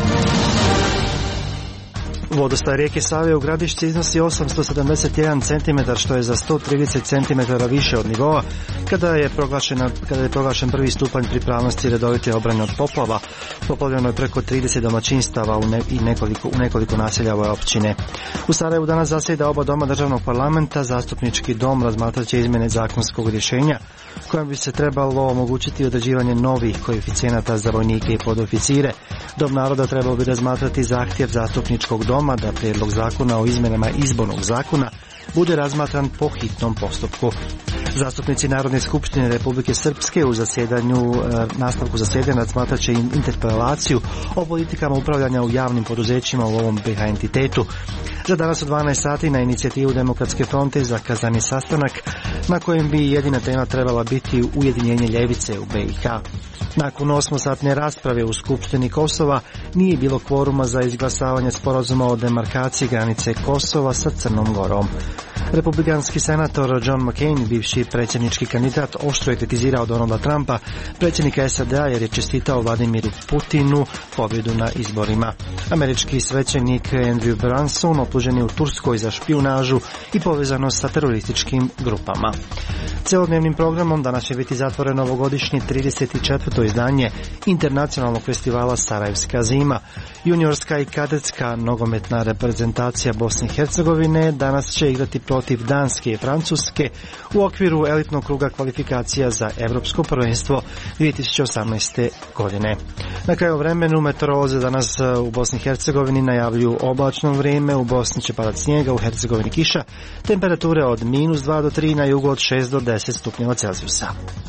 Vodostaj rijeke Save u Gradišci iznosi 871 cm, što je za 130 cm više od nivoa kada je proglašen prvi stupanj pripravnosti redovite obrane od poplava. Poplavljeno je preko 30 domaćinstava u nekoliko naselja ove općine. U Sarajevu danas zasjeda oba doma državnog parlamenta. Zastupnički dom razmatrat će izmjene zakonskog rješenja kojim bi se trebalo omogućiti određivanje novih koeficijenata za vojnike i podoficire. Dom naroda trebao bi razmatrati zahtjev zastupničkog doma da prijedlog zakona o izmjenama izbornog zakona bude razmatran po hitnom postupku. Zastupnici Narodne skupštine Republike Srpske u nastavku zasjedanja razmatrat će interpelaciju o politikama upravljanja u javnim poduzećima u ovom BiH entitetu. Za danas u 12 sati na inicijativu Demokratske fronte zakazan je sastanak na kojem bi jedina tema trebala biti ujedinjenje ljevice u BiH. Nakon 8-satne rasprave u Skupštini Kosova nije bilo kvoruma za izglasavanje sporazuma o demarkaciji granice Kosova sa Crnom Gorom. Republikanski senator John McCain, bivši predsjednički kandidat, oštro je kritizirao Donalda Trumpa, predsjednika SAD-a, jer je čestitao Vladimiru Putinu pobjedu na izborima. Američki svećenik Andrew Branson optužen je u Turskoj za špijunažu i povezanost sa terorističkim grupama. Celodnevnim programom danas će biti zatvoreno ovogodišnje 34. izdanje Internacionalnog festivala Sarajevska zima. Juniorska i kadetska nogometna reprezentacija Bosne i Hercegovine danas će igrati protiv Danske i Francuske u okviru elitnog kruga kvalifikacija za Europsko prvenstvo 2018. godine. Na kraju vremenu meteorolozi danas u Bosni i Hercegovini najavljuju oblačno vrijeme, u Bosni će padat snijega, u Hercegovini kiša, temperature od -2 do 3, na jugu od 6 do 10 stupnjeva Celzijusa.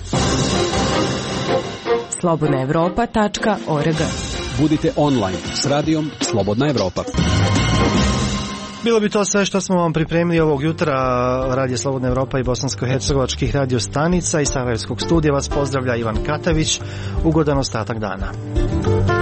slobodnaevropa.org. Budite online s radijom Slobodna Evropa. Bilo bi to sve što smo vam pripremili ovog jutra. Radio Slobodna Evropa i bosansko-hercegovačkih radio stanica i sarajevskog studija vas pozdravlja Ivan Katavić. Ugodan ostatak dana.